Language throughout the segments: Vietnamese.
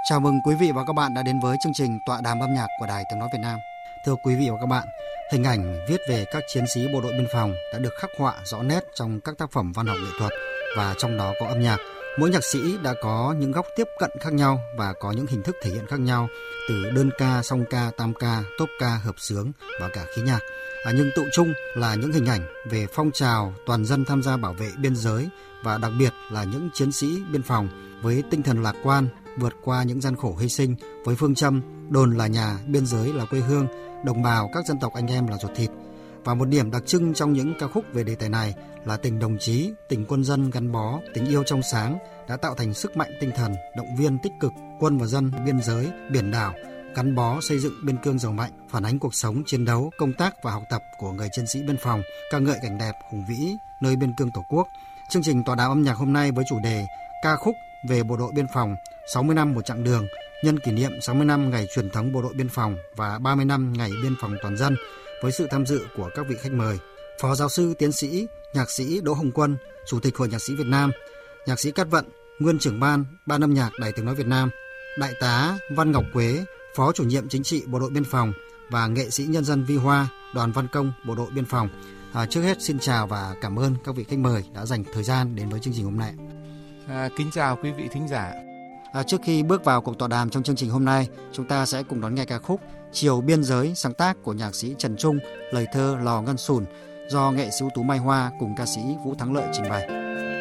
Chào mừng quý vị và các bạn đã đến với chương trình tọa đàm âm nhạc của Đài Tiếng nói Việt Nam. Thưa quý vị và các bạn, hình ảnh viết về các chiến sĩ bộ đội biên phòng đã được khắc họa rõ nét trong các tác phẩm văn học nghệ thuật và trong đó có âm nhạc. Mỗi nhạc sĩ đã có những góc tiếp cận khác nhau và có những hình thức thể hiện khác nhau, từ đơn ca, song ca, tam ca, tốp ca, hợp xướng và cả khí nhạc. Nhưng tụ chung là những hình ảnh về phong trào toàn dân tham gia bảo vệ biên giới và đặc biệt là những chiến sĩ biên phòng với tinh thần lạc quan, vượt qua những gian khổ hy sinh với phương châm đồn là nhà, biên giới là quê hương, đồng bào các dân tộc anh em là ruột thịt. Và một điểm đặc trưng trong những ca khúc về đề tài này là tình đồng chí, tình quân dân gắn bó, tình yêu trong sáng đã tạo thành sức mạnh tinh thần, động viên tích cực quân và dân biên giới, biển đảo, gắn bó xây dựng biên cương giàu mạnh, phản ánh cuộc sống, chiến đấu, công tác và học tập của người chiến sĩ biên phòng, ca ngợi cảnh đẹp hùng vĩ nơi biên cương Tổ quốc. Chương trình tọa đàm âm nhạc hôm nay với chủ đề ca khúc về bộ đội biên phòng 60 năm một chặng đường, nhân kỷ niệm 60 năm ngày truyền thống bộ đội biên phòng và 30 năm ngày biên phòng toàn dân, với sự tham dự của các vị khách mời: Phó giáo sư tiến sĩ, nhạc sĩ Đỗ Hồng Quân, Chủ tịch Hội Nhạc sĩ Việt Nam; nhạc sĩ Cát Vận, nguyên trưởng ban âm nhạc Đài Tiếng nói Việt Nam; đại tá Văn Ngọc Quế, Phó chủ nhiệm chính trị bộ đội biên phòng; và nghệ sĩ nhân dân Vi Hoa, đoàn văn công bộ đội biên phòng. Trước hết xin chào và cảm ơn các vị khách mời đã dành thời gian đến với chương trình hôm nay. Kính chào quý vị thính giả. Trước khi bước vào cuộc tọa đàm trong chương trình hôm nay, chúng ta sẽ cùng đón nghe ca khúc Chiều Biên Giới, sáng tác của nhạc sĩ Trần Trung, lời thơ Lò Ngân Sùn, do nghệ sĩ ưu tú Mai Hoa cùng ca sĩ Vũ Thắng Lợi trình bày.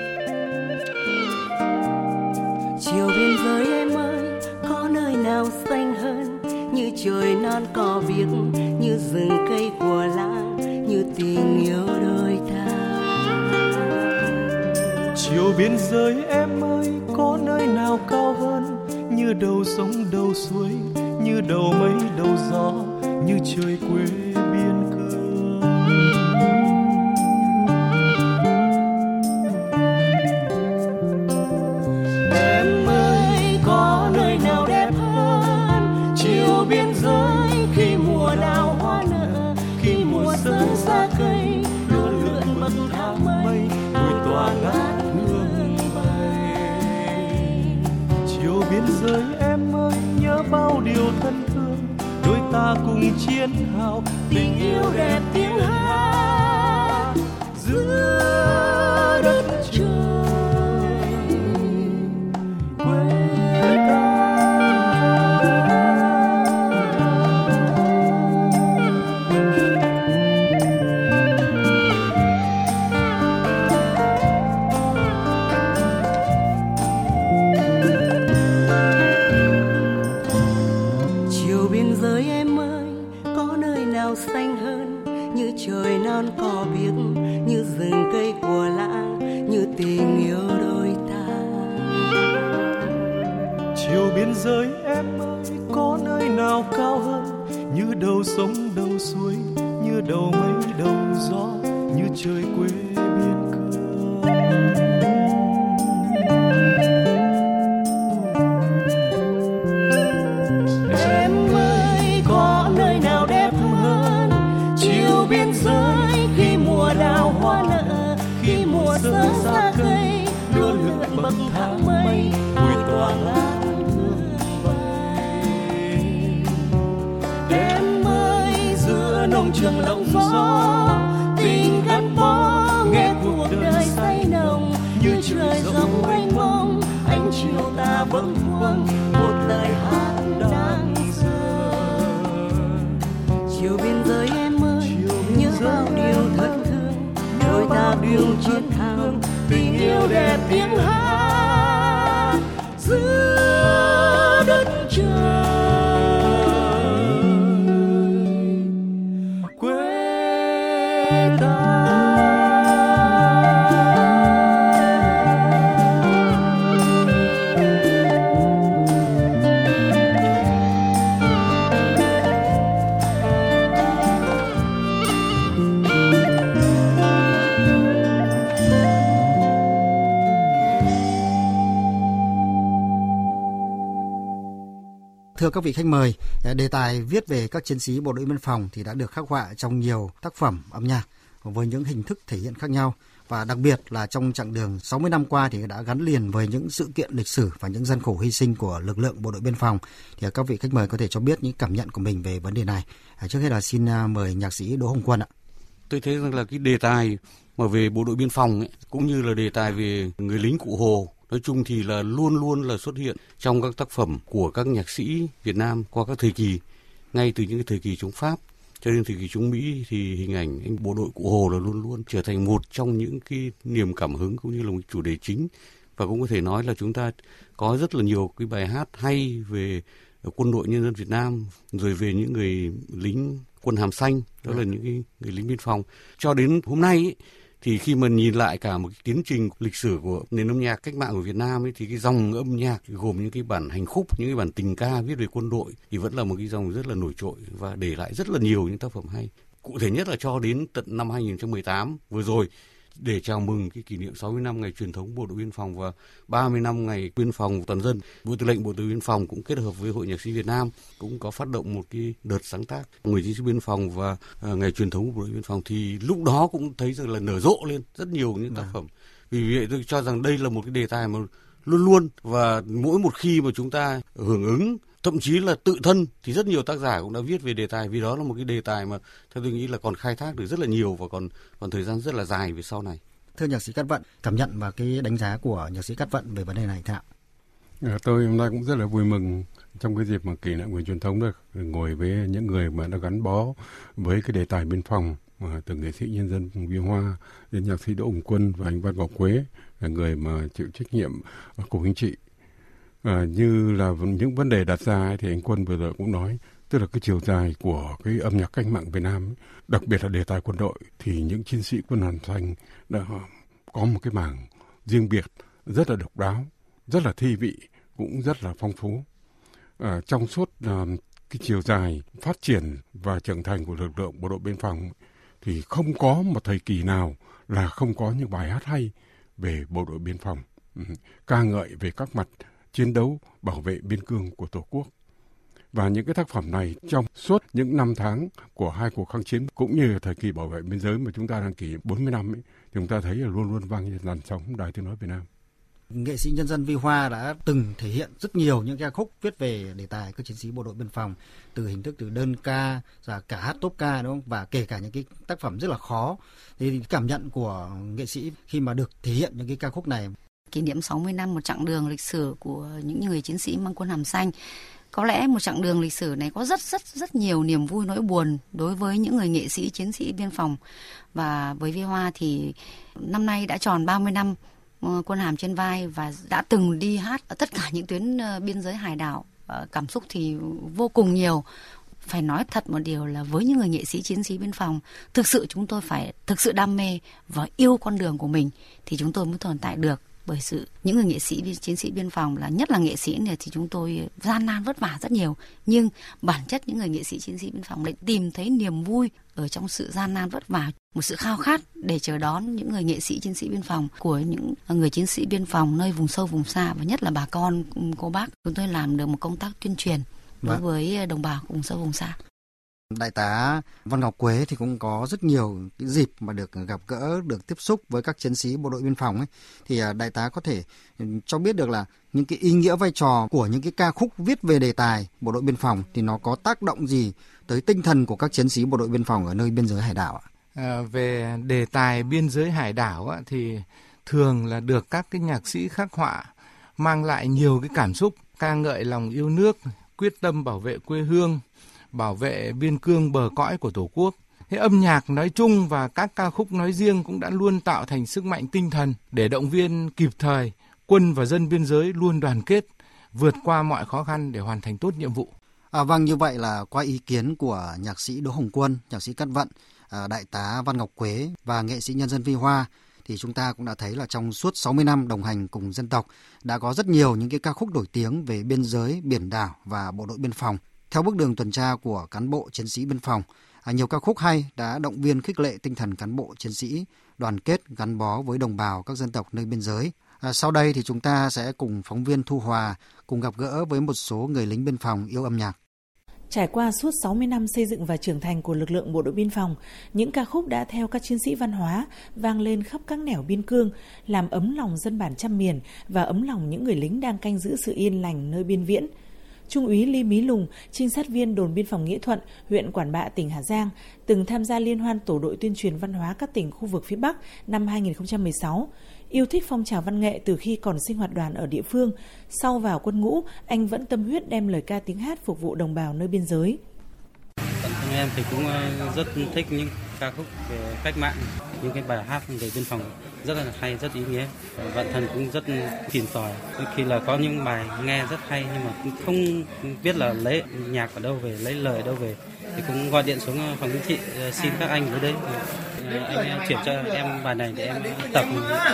Chiều biên giới em ơi, có nơi nào xanh hơn, như trời non cỏ biếc, như rừng cây của làng, như tình yêu đôi ta. Chiều biên giới em ơi, có nơi nào cao hơn, như đầu sông đầu suối, như đầu mây đầu gió, như trời quê biên cương. Em ơi, có nơi nào đẹp hơn, chiều biên giới khi mùa đào hoa nở, khi mùa sớm xa cây, lúa lượn bậc thang mây, mùi tỏa ngát hương bay. Chiều biên giới em ơi, nhớ bao điều thân thương, đôi ta cùng chiến hào, tình yêu đẹp tiếng hát giữa đất trời quê ta. Chiều biên giới em ơi, có nơi nào xanh hơn, như trời non cỏ biếc, như rừng cây của làng, như tình yêu đôi ta. Chiều biên giới em ơi, có nơi nào cao hơn, như đầu sông đầu suối, như đầu mây đầu gió, như trời quê biên cương. Em ơi, có nơi nào đẹp hơn, chiều biên giới khi mùa đào hoa nở, khi mùa sớm xa cây, lúa lượn bậc thang mây, mùi tỏa ngát hương bay. Em ơi, giữa nông trường lộng gió, tình gắn bó, nghe cuộc đời say nồng, như trời rộng mênh mông, ánh chiều ta bâng khuâng, một lời hát đang dở. Chiều biên giới em ơi, nhớ bao điều thân thương, đôi ta cùng chiến thắng, tình yêu đẹp tiếng hát giữa đất trời quê ta. Thưa các vị khách mời, đề tài viết về các chiến sĩ bộ đội biên phòng thì đã được khắc họa trong nhiều tác phẩm âm nhạc với những hình thức thể hiện khác nhau. Và đặc biệt là trong chặng đường 60 năm qua thì đã gắn liền với những sự kiện lịch sử và những gian khổ hy sinh của lực lượng bộ đội biên phòng. Thì các vị khách mời có thể cho biết những cảm nhận của mình về vấn đề này. Trước hết là xin mời nhạc sĩ Đỗ Hồng Quân ạ. Tôi thấy rằng là cái đề tài mà về bộ đội biên phòng ấy, cũng như là đề tài về người lính Cụ Hồ, nói chung thì là luôn luôn là xuất hiện trong các tác phẩm của các nhạc sĩ Việt Nam qua các thời kỳ, ngay từ những cái thời kỳ chống Pháp cho đến thời kỳ chống Mỹ, thì hình ảnh anh bộ đội Cụ Hồ là luôn luôn trở thành một trong những cái niềm cảm hứng cũng như là một chủ đề chính. Và cũng có thể nói là chúng ta có rất là nhiều cái bài hát hay về quân đội nhân dân Việt Nam, rồi về những người lính quân hàm xanh, đó là những cái người lính biên phòng. Cho đến hôm nay ấy, thì khi mà nhìn lại cả một cái tiến trình lịch sử của nền âm nhạc cách mạng của Việt Nam ấy, thì cái dòng âm nhạc gồm những cái bản hành khúc, những cái bản tình ca viết về quân đội thì vẫn là một cái dòng rất là nổi trội và để lại rất là nhiều những tác phẩm hay. Cụ thể nhất là cho đến tận năm 2018 vừa rồi, để chào mừng cái kỷ niệm 60 năm ngày truyền thống bộ đội biên phòng và 30 năm ngày biên phòng toàn dân, Bộ Tư lệnh Bộ đội biên phòng cũng kết hợp với Hội Nhạc sĩ Việt Nam cũng có phát động một cái đợt sáng tác người chiến sĩ biên phòng và ngày truyền thống của bộ đội biên phòng, thì lúc đó cũng thấy rằng là nở rộ lên rất nhiều những tác phẩm. Vì vậy tôi cho rằng đây là một cái đề tài mà luôn luôn, và mỗi một khi mà chúng ta hưởng ứng, thậm chí là tự thân, thì rất nhiều tác giả cũng đã viết về đề tài, vì đó là một cái đề tài mà theo tôi nghĩ là còn khai thác được rất là nhiều và còn thời gian rất là dài về sau này. Thưa nhạc sĩ Cát Vận, cảm nhận và cái đánh giá của nhạc sĩ Cát Vận về vấn đề này thế nào? Tôi hôm nay cũng rất là vui mừng trong cái dịp mà kỷ niệm ngày truyền thống được ngồi với những người mà đã gắn bó với cái đề tài biên phòng, từ nghệ sĩ nhân dân Vùng Biên Hoa đến nhạc sĩ Đỗ Hồng Quân và anh Văn Ngọc Quế, là người mà chịu trách nhiệm của chính trị. Như là những vấn đề đặt ra ấy, thì anh Quân vừa rồi cũng nói, tức là cái chiều dài của cái âm nhạc cách mạng Việt Nam ấy, đặc biệt là đề tài quân đội, thì những chiến sĩ quân hàm xanh đã có một cái mảng riêng biệt rất là độc đáo, rất là thi vị, cũng rất là phong phú. Trong suốt cái chiều dài phát triển và trưởng thành của lực lượng bộ đội biên phòng thì không có một thời kỳ nào là không có những bài hát hay về bộ đội biên phòng, ca ngợi về các mặt chiến đấu bảo vệ biên cương của Tổ quốc. Và những cái tác phẩm này trong suốt những năm tháng của hai cuộc kháng chiến cũng như thời kỳ bảo vệ biên giới mà chúng ta đang kỷ niệm 40 năm ấy, thì chúng ta thấy là luôn luôn vang trên làn sóng Đài Tiếng nói Việt Nam. Nghệ sĩ nhân dân Vi Hoa đã từng thể hiện rất nhiều những ca khúc viết về đề tài các chiến sĩ bộ đội biên phòng, từ hình thức từ đơn ca, và cả hát tốp ca, đúng không? Và kể cả những cái tác phẩm rất là khó. Thì cảm nhận của nghệ sĩ khi mà được thể hiện những cái ca khúc này. Kỷ niệm 60 năm một chặng đường lịch sử của những người chiến sĩ mang quân hàm xanh. Có lẽ một chặng đường lịch sử này có rất nhiều niềm vui nỗi buồn đối với những người nghệ sĩ chiến sĩ biên phòng. Và với Vi Hoa thì năm nay đã tròn 30 năm quân hàm trên vai và đã từng đi hát ở tất cả những tuyến biên giới hải đảo. Cảm xúc thì vô cùng nhiều. Phải nói thật một điều là với những người nghệ sĩ chiến sĩ biên phòng, thực sự chúng tôi phải thực sự đam mê và yêu con đường của mình thì chúng tôi mới tồn tại được. Bởi sự những người nghệ sĩ chiến sĩ biên phòng là nhất là nghệ sĩ này thì chúng tôi gian nan vất vả rất nhiều, nhưng bản chất những người nghệ sĩ chiến sĩ biên phòng lại tìm thấy niềm vui ở trong sự gian nan vất vả, một sự khao khát để chờ đón những người nghệ sĩ chiến sĩ biên phòng của những người chiến sĩ biên phòng nơi vùng sâu vùng xa, và nhất là bà con cô bác. Chúng tôi làm được một công tác tuyên truyền đối với đồng bào vùng sâu vùng xa. Đại tá Văn Ngọc Quế thì cũng có rất nhiều cái dịp mà được gặp gỡ, được tiếp xúc với các chiến sĩ bộ đội biên phòng ấy. Thì đại tá có thể cho biết được là những cái ý nghĩa vai trò của những cái ca khúc viết về đề tài bộ đội biên phòng thì nó có tác động gì tới tinh thần của các chiến sĩ bộ đội biên phòng ở nơi biên giới hải đảo ạ? Về đề tài biên giới hải đảo thì thường là được các cái nhạc sĩ khắc họa mang lại nhiều cái cảm xúc, ca ngợi lòng yêu nước, quyết tâm bảo vệ quê hương, bảo vệ biên cương bờ cõi của Tổ quốc. Thế âm nhạc nói chung và các ca khúc nói riêng cũng đã luôn tạo thành sức mạnh tinh thần để động viên kịp thời quân và dân biên giới luôn đoàn kết, vượt qua mọi khó khăn để hoàn thành tốt nhiệm vụ. Vâng, như vậy là qua ý kiến của nhạc sĩ Đỗ Hồng Quân, nhạc sĩ Cát Vận, đại tá Văn Ngọc Quế và nghệ sĩ nhân dân Vi Hoa, thì chúng ta cũng đã thấy là trong suốt 60 năm đồng hành cùng dân tộc đã có rất nhiều những cái ca khúc nổi tiếng về biên giới, biển đảo và bộ đội biên phòng. Theo bước đường tuần tra của cán bộ chiến sĩ biên phòng, nhiều ca khúc hay đã động viên khích lệ tinh thần cán bộ chiến sĩ đoàn kết gắn bó với đồng bào các dân tộc nơi biên giới. Sau đây thì chúng ta sẽ cùng phóng viên Thu Hòa cùng gặp gỡ với một số người lính biên phòng yêu âm nhạc. Trải qua suốt 60 năm xây dựng và trưởng thành của lực lượng bộ đội biên phòng, những ca khúc đã theo các chiến sĩ văn hóa vang lên khắp các nẻo biên cương, làm ấm lòng dân bản trăm miền và ấm lòng những người lính đang canh giữ sự yên lành nơi biên viễn. Trung úy Ly Mí Lùng, trinh sát viên đồn biên phòng Nghĩa Thuận, huyện Quản Bạ, tỉnh Hà Giang, từng tham gia liên hoan tổ đội tuyên truyền văn hóa các tỉnh khu vực phía Bắc năm 2016. Yêu thích phong trào văn nghệ từ khi còn sinh hoạt đoàn ở địa phương. Sau vào quân ngũ, anh vẫn tâm huyết đem lời ca tiếng hát phục vụ đồng bào nơi biên giới. Bản thân em thì cũng rất thích những ca khúc về cách mạng, những cái bài hát về biên phòng rất là hay, rất ý nghĩa. Bản thân cũng rất tìm tòi. Khi là có những bài nghe rất hay nhưng mà cũng không biết là lấy nhạc ở đâu về, lấy lời ở đâu về. Thì cũng gọi điện xuống phòng chính trị xin các anh với đấy. Anh chuyển cho em bài này để em tập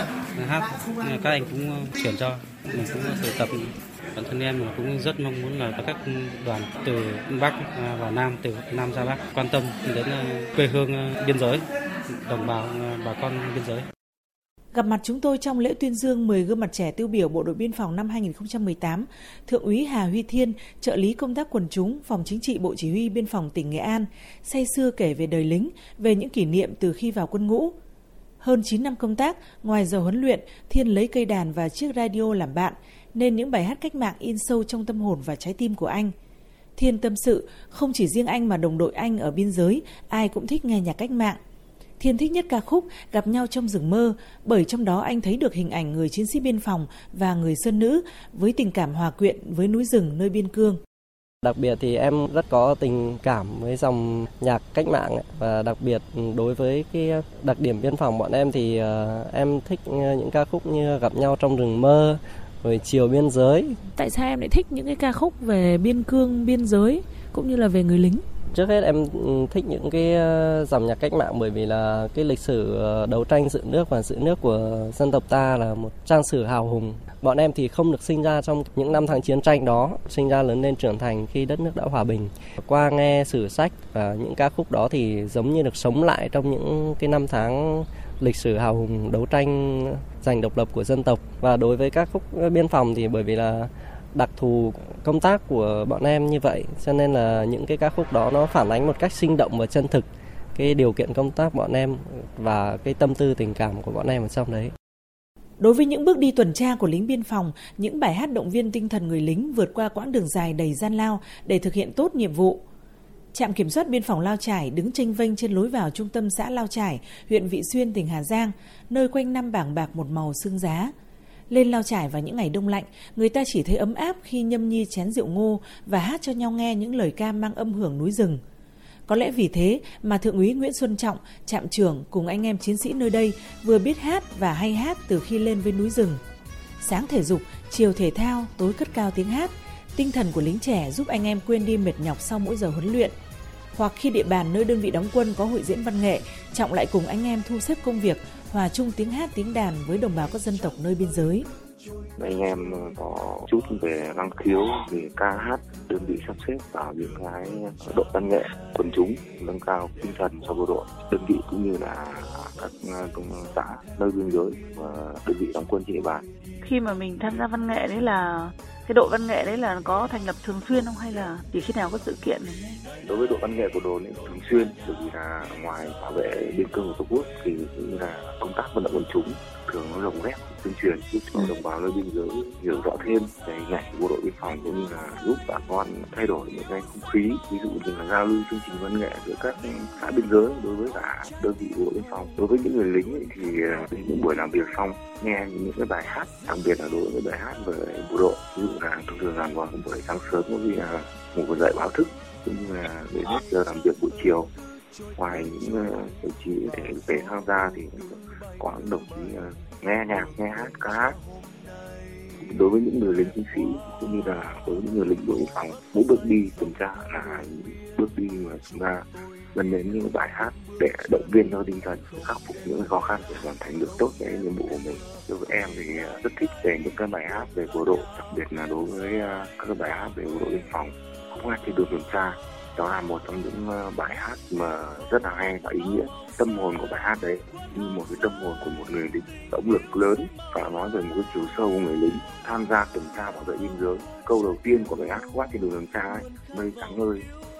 hát. Các anh cũng chuyển cho. Mình cũng sẽ tập. Bản thân em cũng rất mong muốn là các đoàn từ Bắc và Nam, từ Nam ra Bắc quan tâm đến quê hương biên giới, đồng bào bà con biên giới. Gặp mặt chúng tôi trong lễ tuyên dương 10 gương mặt trẻ tiêu biểu Bộ đội Biên phòng năm 2018, Thượng úy Hà Huy Thiên, trợ lý công tác quần chúng, Phòng Chính trị Bộ Chỉ huy Biên phòng tỉnh Nghệ An, say sưa kể về đời lính, về những kỷ niệm từ khi vào quân ngũ. Hơn 9 năm công tác, ngoài giờ huấn luyện, Thiên lấy cây đàn và chiếc radio làm bạn, nên những bài hát cách mạng in sâu trong tâm hồn và trái tim của anh. Thiên tâm sự, không chỉ riêng anh mà đồng đội anh ở biên giới, ai cũng thích nghe nhạc cách mạng. Thiên thích nhất ca khúc Gặp nhau trong rừng mơ, bởi trong đó anh thấy được hình ảnh người chiến sĩ biên phòng và người sơn nữ với tình cảm hòa quyện với núi rừng nơi biên cương. Đặc biệt thì em rất có tình cảm với dòng nhạc cách mạng và đặc biệt đối với cái đặc điểm biên phòng bọn em thì em thích những ca khúc như Gặp nhau trong rừng mơ, rồi Chiều biên giới. Tại sao em lại thích những cái ca khúc về biên cương, biên giới cũng như là về người lính? Trước hết em thích những cái dòng nhạc cách mạng bởi vì là cái lịch sử đấu tranh giữ nước và giữ nước của dân tộc ta là một trang sử hào hùng. Bọn em thì không được sinh ra trong những năm tháng chiến tranh đó, sinh ra lớn lên trưởng thành khi đất nước đã hòa bình. Qua nghe sử sách và những ca khúc đó thì giống như được sống lại trong những cái năm tháng lịch sử hào hùng đấu tranh giành độc lập của dân tộc. Và đối với các khúc biên phòng thì bởi vì là đặc thù công tác của bọn em như vậy cho nên là những cái ca khúc đó nó phản ánh một cách sinh động và chân thực cái điều kiện công tác bọn em và cái tâm tư tình cảm của bọn em ở trong đấy. Đối với những bước đi tuần tra của lính biên phòng, những bài hát động viên tinh thần người lính vượt qua quãng đường dài đầy gian lao để thực hiện tốt nhiệm vụ. Trạm kiểm soát biên phòng Lao Chải đứng chênh vênh trên lối vào trung tâm xã Lao Chải, huyện Vị Xuyên, tỉnh Hà Giang, nơi quanh năm bảng bạc một màu sương giá. Lên Lao Chải vào những ngày đông lạnh, người ta chỉ thấy ấm áp khi nhâm nhi chén rượu ngô và hát cho nhau nghe những lời ca mang âm hưởng núi rừng. Có lẽ vì thế mà Thượng úy Nguyễn Xuân Trọng, trạm trưởng cùng anh em chiến sĩ nơi đây vừa biết hát và hay hát từ khi lên với núi rừng. Sáng thể dục, chiều thể thao, tối cất cao tiếng hát, tinh thần của lính trẻ giúp anh em quên đi mệt nhọc sau mỗi giờ huấn luyện. Hoặc khi địa bàn nơi đơn vị đóng quân có hội diễn văn nghệ, Trọng lại cùng anh em thu xếp công việc, hòa chung tiếng hát tiếng đàn với đồng bào các dân tộc nơi biên giới. Anh em có chút về năng khiếu, về ca hát, đơn vị sắp xếp vào những cái đội văn nghệ, quần chúng, nâng cao tinh thần cho bộ đội, đơn vị cũng như là các xã nơi biên giới và đơn vị đóng quân trên địa bàn. Khi mà mình tham gia văn nghệ đấy là cái đội văn nghệ đấy là có thành lập thường xuyên không hay là chỉ khi nào có sự kiện này? Đối với đội văn nghệ của đồn thường xuyên, bởi vì là ngoài bảo vệ biên cương của Tổ quốc thì cũng như là công tác vận động quần chúng thường nó lồng ghép tuyên truyền giúp cho đồng bào nơi biên giới hiểu rõ thêm về hình ảnh bộ đội biên phòng cũng như là giúp bà con thay đổi những cái không khí, ví dụ như là giao lưu chương trình văn nghệ giữa các xã biên giới đối với cả đơn vị bộ đội biên phòng. Đối với những người lính ấy, thì những buổi làm việc xong nghe những cái bài hát, đặc biệt là đối với bài hát về bộ đội, ví dụ là thường là vào buổi sáng sớm cũng như là ngủ dậy báo thức cũng như là đến hết giờ làm việc buổi chiều. Ngoài những đồng chí để về tham gia thì có những đồng chí nghe nhạc, nghe hát, ca hát. Đối với những người lính chiến sĩ cũng như là đối với những người lính bộ đội biên phòng, mỗi bước đi tuần tra là bước đi mà chúng ta gần đến những bài hát để động viên cho tinh thần, khắc phục những khó khăn để hoàn thành được tốt cái nhiệm vụ của mình. Đối với em thì rất thích về những cái bài hát về bộ đội, đặc biệt là đối với các bài hát về bộ đội biên phòng, cũng hát trên đường tuần tra. Đó là một trong những bài hát mà rất là hay và ý nghĩa. Tâm hồn của bài hát đấy như một cái tâm hồn của một người lính, động lực lớn và nói về một cái chiều sâu của người lính tham gia tuần tra bảo vệ biên giới. Câu đầu tiên của bài hát khoác trên đường tuần tra ấy, mây trắng ơi,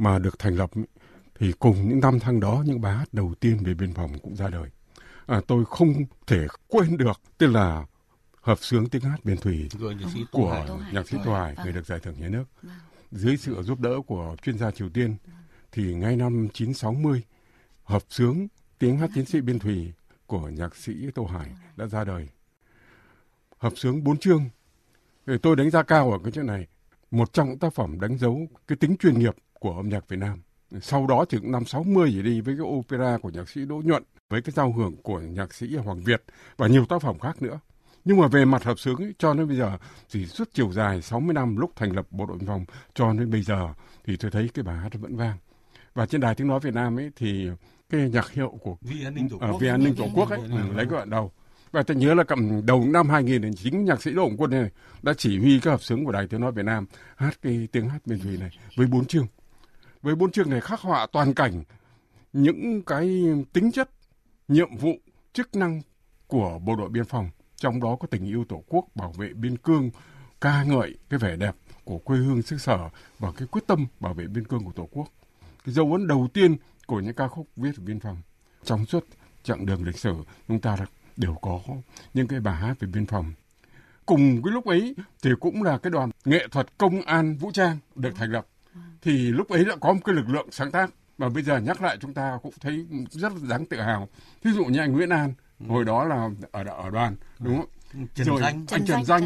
mà được thành lập thì cùng những năm tháng đó những bài hát đầu tiên về biên phòng cũng ra đời. Tôi không thể quên được, tức là hợp xướng tiếng hát Biên Thùy của nhạc sĩ Tô Hải, người được giải thưởng nhà nước. Dưới sự giúp đỡ của chuyên gia Triều Tiên thì ngay năm 1960, hợp xướng tiếng hát chiến sĩ Biên Thùy của nhạc sĩ Tô Hải đã ra đời. Hợp xướng 4 chương. Tôi đánh giá cao ở cái chỗ này. Một trong những tác phẩm đánh dấu cái tính chuyên nghiệp của âm nhạc Việt Nam. Sau đó thì năm 60 thì đi với cái opera của nhạc sĩ Đỗ Nhuận, với cái giao hưởng của nhạc sĩ Hoàng Việt và nhiều tác phẩm khác nữa. Nhưng mà về mặt hợp xướng ấy, cho đến bây giờ thì suốt chiều dài 60 năm lúc thành lập Bộ đội Biên phòng cho đến bây giờ thì tôi thấy cái bài hát vẫn vang. Và trên Đài Tiếng Nói Việt Nam ấy thì cái nhạc hiệu của Vì An ninh Tổ quốc ấy lấy cái đoạn đầu. Và tôi nhớ là cầm đầu năm 2000 chính nhạc sĩ Đỗ Hồng Quân này đã chỉ huy cái hợp xướng của Đài Tiếng Nói Việt Nam hát cái tiếng hát Biên Thùy này với 4 chương. Với 4 chương này khắc họa toàn cảnh những cái tính chất, nhiệm vụ, chức năng của Bộ đội Biên phòng. Trong đó có tình yêu Tổ quốc, bảo vệ biên cương, ca ngợi cái vẻ đẹp của quê hương xứ sở và cái quyết tâm bảo vệ biên cương của Tổ quốc. Cái dấu ấn đầu tiên của những ca khúc viết về biên phòng. Trong suốt chặng đường lịch sử chúng ta đều có những cái bài hát về biên phòng. Cùng cái lúc ấy thì cũng là cái đoàn nghệ thuật công an vũ trang được thành lập. Thì lúc ấy đã có một cái lực lượng sáng tác mà bây giờ nhắc lại chúng ta cũng thấy rất là đáng tự hào. Ví dụ như anh Nguyễn An, hồi đó là ở đoàn, đúng không? Rồi anh Trần Danh.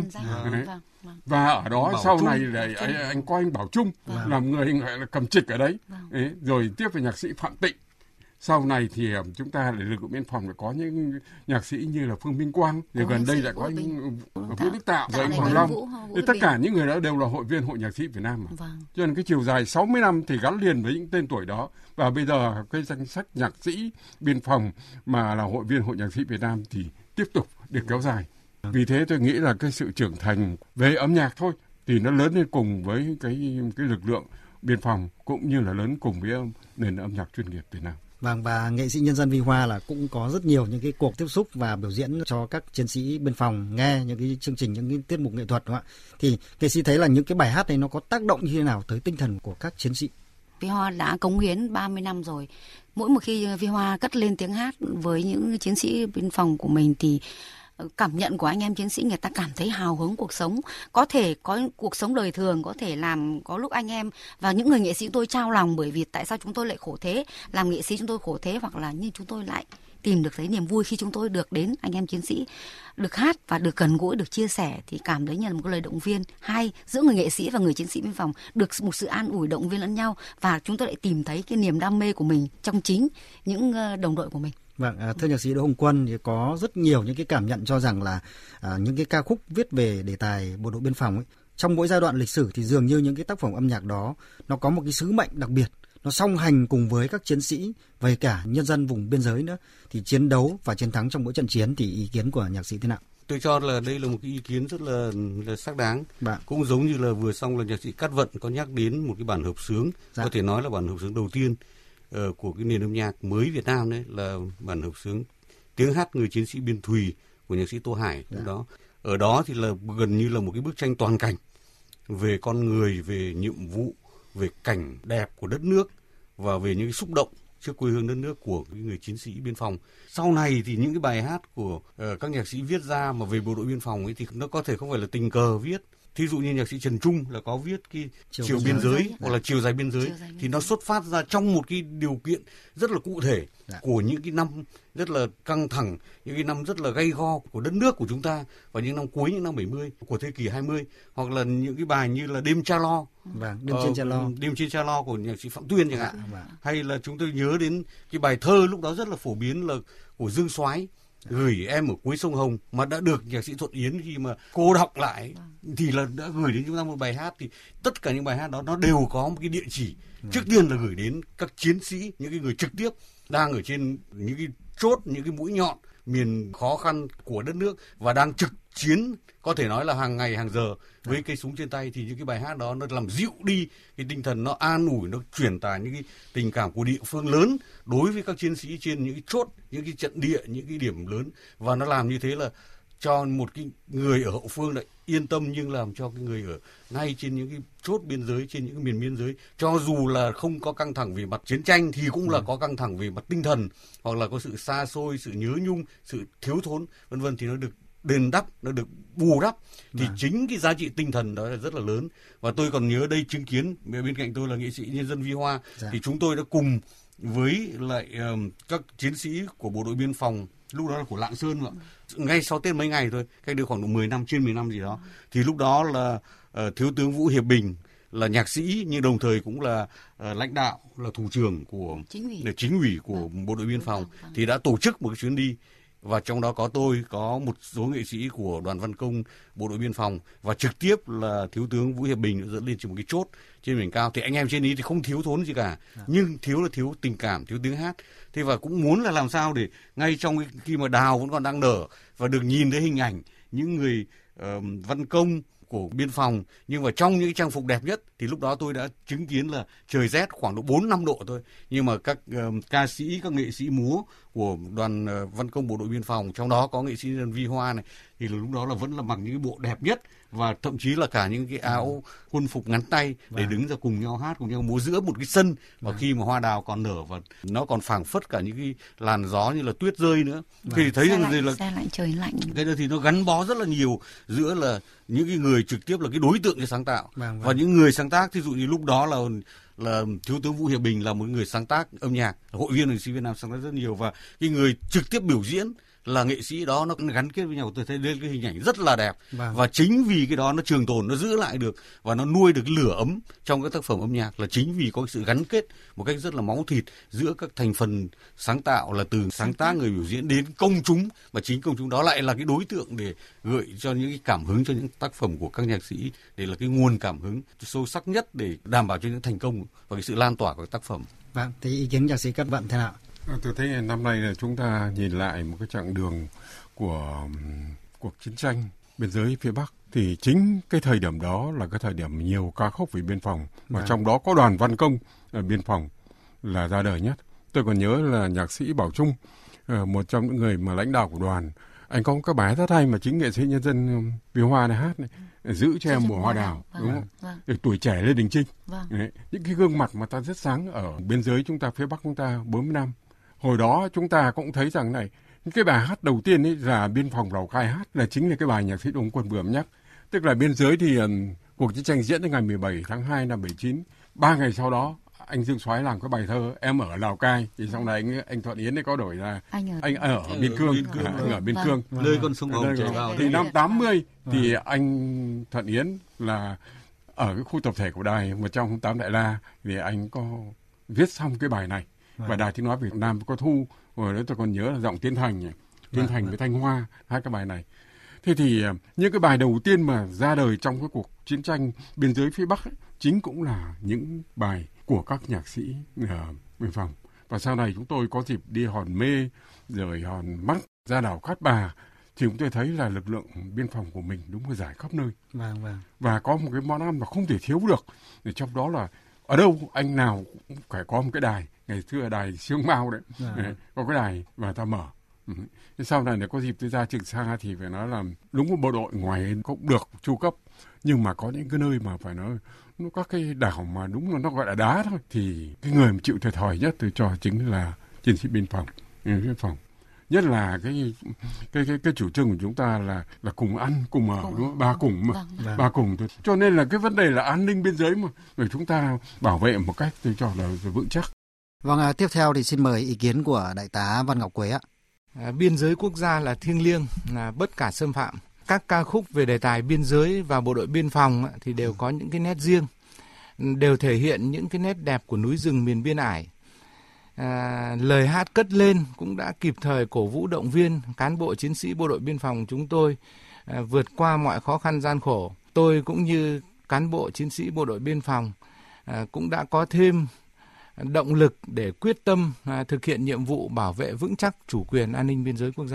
Và ở đó Bảo sau Trung, này là anh có anh Bảo Trung làm người gọi là cầm trịch ở đấy. Rồi tiếp về nhạc sĩ Phạm Tịnh. Sau này thì chúng ta để lực lượng biên phòng có những nhạc sĩ như là Phương Minh Quang, rồi gần đây lại có anh Vũ Đức Tạo, rồi anh Hoàng Long. Tất cả những người đó đều là hội viên Hội Nhạc sĩ Việt Nam mà. Cho nên cái chiều dài 60 năm thì gắn liền với những tên tuổi đó. Và bây giờ cái danh sách nhạc sĩ biên phòng mà là hội viên Hội Nhạc sĩ Việt Nam thì tiếp tục được kéo dài. Vì thế tôi nghĩ là cái sự trưởng thành về âm nhạc thôi thì nó lớn lên cùng với cái lực lượng biên phòng cũng như là lớn cùng với nền âm nhạc chuyên nghiệp Việt Nam. Vâng, và nghệ sĩ nhân dân Vi Hoa là cũng có rất nhiều những cái cuộc tiếp xúc và biểu diễn cho các chiến sĩ biên phòng nghe những cái chương trình, những cái tiết mục nghệ thuật, đúng không ạ? Thì nghệ sĩ thấy là những cái bài hát này nó có tác động như thế nào tới tinh thần của các chiến sĩ? Vi Hoa đã cống hiến 30 năm rồi. Mỗi một khi Vi Hoa cất lên tiếng hát với những chiến sĩ biên phòng của mình thì cảm nhận của anh em chiến sĩ người ta cảm thấy hào hứng cuộc sống, có thể có cuộc sống đời thường, có thể làm có lúc anh em và những người nghệ sĩ tôi trao lòng bởi vì tại sao chúng tôi lại khổ thế, làm nghệ sĩ chúng tôi khổ thế, hoặc là như chúng tôi lại tìm được thấy niềm vui khi chúng tôi được đến anh em chiến sĩ được hát và được gần gũi, được chia sẻ thì cảm thấy như là một cái lời động viên hay giữa người nghệ sĩ và người chiến sĩ biên phòng, được một sự an ủi động viên lẫn nhau và chúng tôi lại tìm thấy cái niềm đam mê của mình trong chính những đồng đội của mình. Vâng, thưa nhạc sĩ Đỗ Hồng Quân thì có rất nhiều những cái cảm nhận cho rằng là những cái ca khúc viết về đề tài bộ đội biên phòng ấy, trong mỗi giai đoạn lịch sử thì dường như những cái tác phẩm âm nhạc đó nó có một cái sứ mệnh đặc biệt, nó song hành cùng với các chiến sĩ và cả nhân dân vùng biên giới nữa, thì chiến đấu và chiến thắng trong mỗi trận chiến thì ý kiến của nhạc sĩ thế nào? Tôi cho là đây là một cái ý kiến rất là xác đáng. Cũng giống như là vừa xong là nhạc sĩ Cát Vận có nhắc đến một cái bản hợp xướng, có thể nói là bản hợp xướng đầu tiên của cái nền âm nhạc mới Việt Nam đấy là bản hợp xướng tiếng hát người chiến sĩ Biên Thùy của nhạc sĩ Tô Hải. Đó ở đó thì là gần như là một cái bức tranh toàn cảnh về con người, về nhiệm vụ, về cảnh đẹp của đất nước và về những cái xúc động trước quê hương đất nước của người chiến sĩ biên phòng. Sau này thì những cái bài hát của các nhạc sĩ viết ra mà về bộ đội biên phòng ấy thì nó có thể không phải là tình cờ viết. Thí dụ như nhạc sĩ Trần Trung là có viết cái chiều biên giới hoặc là chiều dài biên giới thì nó xuất phát ra trong một cái điều kiện rất là cụ thể của những cái năm rất là căng thẳng, những cái năm rất là gay go của đất nước của chúng ta và những năm cuối những năm 70 của thế kỷ 20, hoặc là những cái bài như là Đêm Cha Lo, Đêm trên Cha Lo của nhạc sĩ Phạm Tuyên chẳng hạn, hay là chúng tôi nhớ đến cái bài thơ lúc đó rất là phổ biến là của Dương Soái, Gửi Em Ở Cuối Sông Hồng, mà đã được nhạc sĩ Thuận Yến khi mà cô đọc lại thì là đã gửi đến chúng ta một bài hát. Thì tất cả những bài hát đó nó đều có một cái địa chỉ, trước tiên là gửi đến các chiến sĩ, những cái người trực tiếp đang ở trên những cái chốt, những cái mũi nhọn miền khó khăn của đất nước và đang trực chiến, có thể nói là hàng ngày hàng giờ với cây súng trên tay. Thì những cái bài hát đó nó làm dịu đi cái tinh thần, nó an ủi, nó truyền tải những cái tình cảm của địa phương lớn đối với các chiến sĩ trên những cái chốt, những cái trận địa, những cái điểm lớn, và nó làm như thế là cho một cái người ở hậu phương lại yên tâm, nhưng làm cho cái người ở ngay trên những cái chốt biên giới, trên những cái miền biên giới, cho dù là không có căng thẳng về mặt chiến tranh thì cũng là có căng thẳng về mặt tinh thần, hoặc là có sự xa xôi, sự nhớ nhung, sự thiếu thốn vân vân, thì nó được đền đắp, nó được bù đắp, thì chính cái giá trị tinh thần đó là rất là lớn. Và tôi còn nhớ đây chứng kiến bên cạnh tôi là nghệ sĩ nhân dân Vi Hoa, thì chúng tôi đã cùng với lại các chiến sĩ của bộ đội biên phòng, lúc đó là của Lạng Sơn, ngay sau Tết mấy ngày thôi, cách đây khoảng độ 10 năm, trên 10 năm gì đó, thì lúc đó là Thiếu tướng Vũ Hiệp Bình là nhạc sĩ nhưng đồng thời cũng là lãnh đạo, là thủ trưởng của chính ủy của bộ đội biên phòng, thì đã tổ chức một cái chuyến đi. Và trong đó có tôi, có một số nghệ sĩ của đoàn văn công bộ đội biên phòng, và trực tiếp là Thiếu tướng Vũ Hiệp Bình dẫn lên trên một cái chốt trên đỉnh cao. Thì anh em trên ý thì không thiếu thốn gì cả, nhưng thiếu là thiếu tình cảm, thiếu tiếng hát. Thế và cũng muốn là làm sao để ngay trong khi mà đào vẫn còn đang nở và được nhìn thấy hình ảnh những người văn công của biên phòng, nhưng mà trong những trang phục đẹp nhất, thì lúc đó tôi đã chứng kiến là trời rét khoảng độ 4-5 độ thôi, nhưng mà các ca sĩ, các nghệ sĩ múa của đoàn văn công bộ đội biên phòng, trong đó có nghệ sĩ nhân Vi Hoa này, thì lúc đó là vẫn là mặc những cái bộ đẹp nhất, và thậm chí là cả những cái áo quân phục ngắn tay để đứng ra cùng nhau hát, cùng nhau múa giữa một cái sân, và khi mà hoa đào còn nở và nó còn phảng phất cả những cái làn gió như là tuyết rơi nữa, thì thấy rằng là lạnh, trời lạnh, cái đó thì nó gắn bó rất là nhiều giữa là những cái người trực tiếp là cái đối tượng cho sáng tạo và những người sáng tác. Thí dụ như lúc đó là Thiếu tướng Vũ Hiệp Bình là một người sáng tác âm nhạc, hội viên nghệ sĩ Việt Nam sáng tác rất nhiều, và cái người trực tiếp biểu diễn là nghệ sĩ đó, nó gắn kết với nhau. Tôi thấy đây cái hình ảnh rất là đẹp, và chính vì cái đó nó trường tồn, nó giữ lại được và nó nuôi được cái lửa ấm trong các tác phẩm âm nhạc, là chính vì có cái sự gắn kết một cách rất là máu thịt giữa các thành phần sáng tạo, là từ sáng tác, người biểu diễn đến công chúng, và chính công chúng đó lại là cái đối tượng để gợi cho những cái cảm hứng cho những tác phẩm của các nhạc sĩ, để là cái nguồn cảm hứng sâu sắc nhất để đảm bảo cho những thành công và cái sự lan tỏa của tác phẩm. Vâng, thì ý kiến nhạc sĩ Cát Vận thế nào? Tôi thấy năm nay là chúng ta nhìn lại một cái chặng đường của cuộc chiến tranh biên giới phía Bắc, thì chính cái thời điểm đó là cái thời điểm nhiều ca khúc về biên phòng, và trong đó có đoàn văn công ở biên phòng là ra đời nhất. Tôi còn nhớ là nhạc sĩ Bảo Trung, một trong những người mà lãnh đạo của đoàn, anh có một cái bài rất hay mà chính nghệ sĩ nhân dân Vi Hoa này hát này, giữ cho em mùa hoa đào, đúng không? Để tuổi trẻ Lê Đình Trinh. Đấy, những cái gương mặt mà ta rất sáng ở biên giới chúng ta, phía Bắc chúng ta 40 năm. Hồi đó chúng ta cũng thấy rằng này, cái bài hát đầu tiên ấy là biên phòng Lào Cai hát là chính là cái bài nhạc sĩ Đồng Quân vừa nhắc. Tức là biên giới thì cuộc chiến tranh diễn đến ngày 17 tháng 2 năm 79. 3 ngày sau đó anh Dương Soái làm cái bài thơ Em ở Lào Cai, thì sau này anh Thuận Yến ấy có đổi là anh ở Biên Cương, anh ở Biên Cương, nơi con sông Hồng chảy vào. Thì năm 80 thì anh Thuận Yến là ở cái khu tập thể của đài, một trong 8 Đại La, thì anh có viết xong cái bài này. Và Đài Tiếng nói Việt Nam có thu, rồi đó tôi còn nhớ là giọng Tiến Thành, Tiến Thành với Thanh Hoa hát cái bài này. Thế thì những cái bài đầu tiên mà ra đời trong cái cuộc chiến tranh biên giới phía Bắc ấy, chính cũng là những bài của các nhạc sĩ biên phòng. Và sau này chúng tôi có dịp đi Hòn Mê, rồi Hòn Mắt, ra đảo Cát Bà, thì chúng tôi thấy là lực lượng biên phòng của mình đúng là giải khắp nơi. Và có một cái món ăn mà không thể thiếu được, để trong đó là ở đâu anh nào cũng phải có một cái đài. Ngày xưa đài Siêng Mao đấy, có cái đài và ta mở. Sau này là có dịp tôi ra Trường Sa thì phải nói là đúng một bộ đội ngoài cũng được chu cấp, nhưng mà có những cái nơi mà phải nói nó có cái đảo mà đúng là nó gọi là đá thôi, thì cái người mà chịu thiệt thòi nhất tôi cho chính là chiến sĩ biên phòng. Nhất là cái chủ trương của chúng ta là cùng ăn cùng ở, đúng không? Ba cùng mà, ba cùng thôi. Cho nên là cái vấn đề là an ninh biên giới mà, để chúng ta bảo vệ một cách tôi cho là vững chắc. Vâng, tiếp theo thì xin mời ý kiến của Đại tá Văn Ngọc Quế ạ. Biên giới quốc gia là thiêng liêng, là bất khả xâm phạm. Các ca khúc về đề tài biên giới và bộ đội biên phòng thì đều có những cái nét riêng, đều thể hiện những cái nét đẹp của núi rừng miền biên ải. Lời hát cất lên cũng đã kịp thời cổ vũ động viên cán bộ chiến sĩ bộ đội biên phòng chúng tôi vượt qua mọi khó khăn gian khổ. Tôi cũng như cán bộ chiến sĩ bộ đội biên phòng cũng đã có thêm động lực để quyết tâm thực hiện nhiệm vụ bảo vệ vững chắc chủ quyền an ninh biên giới quốc gia.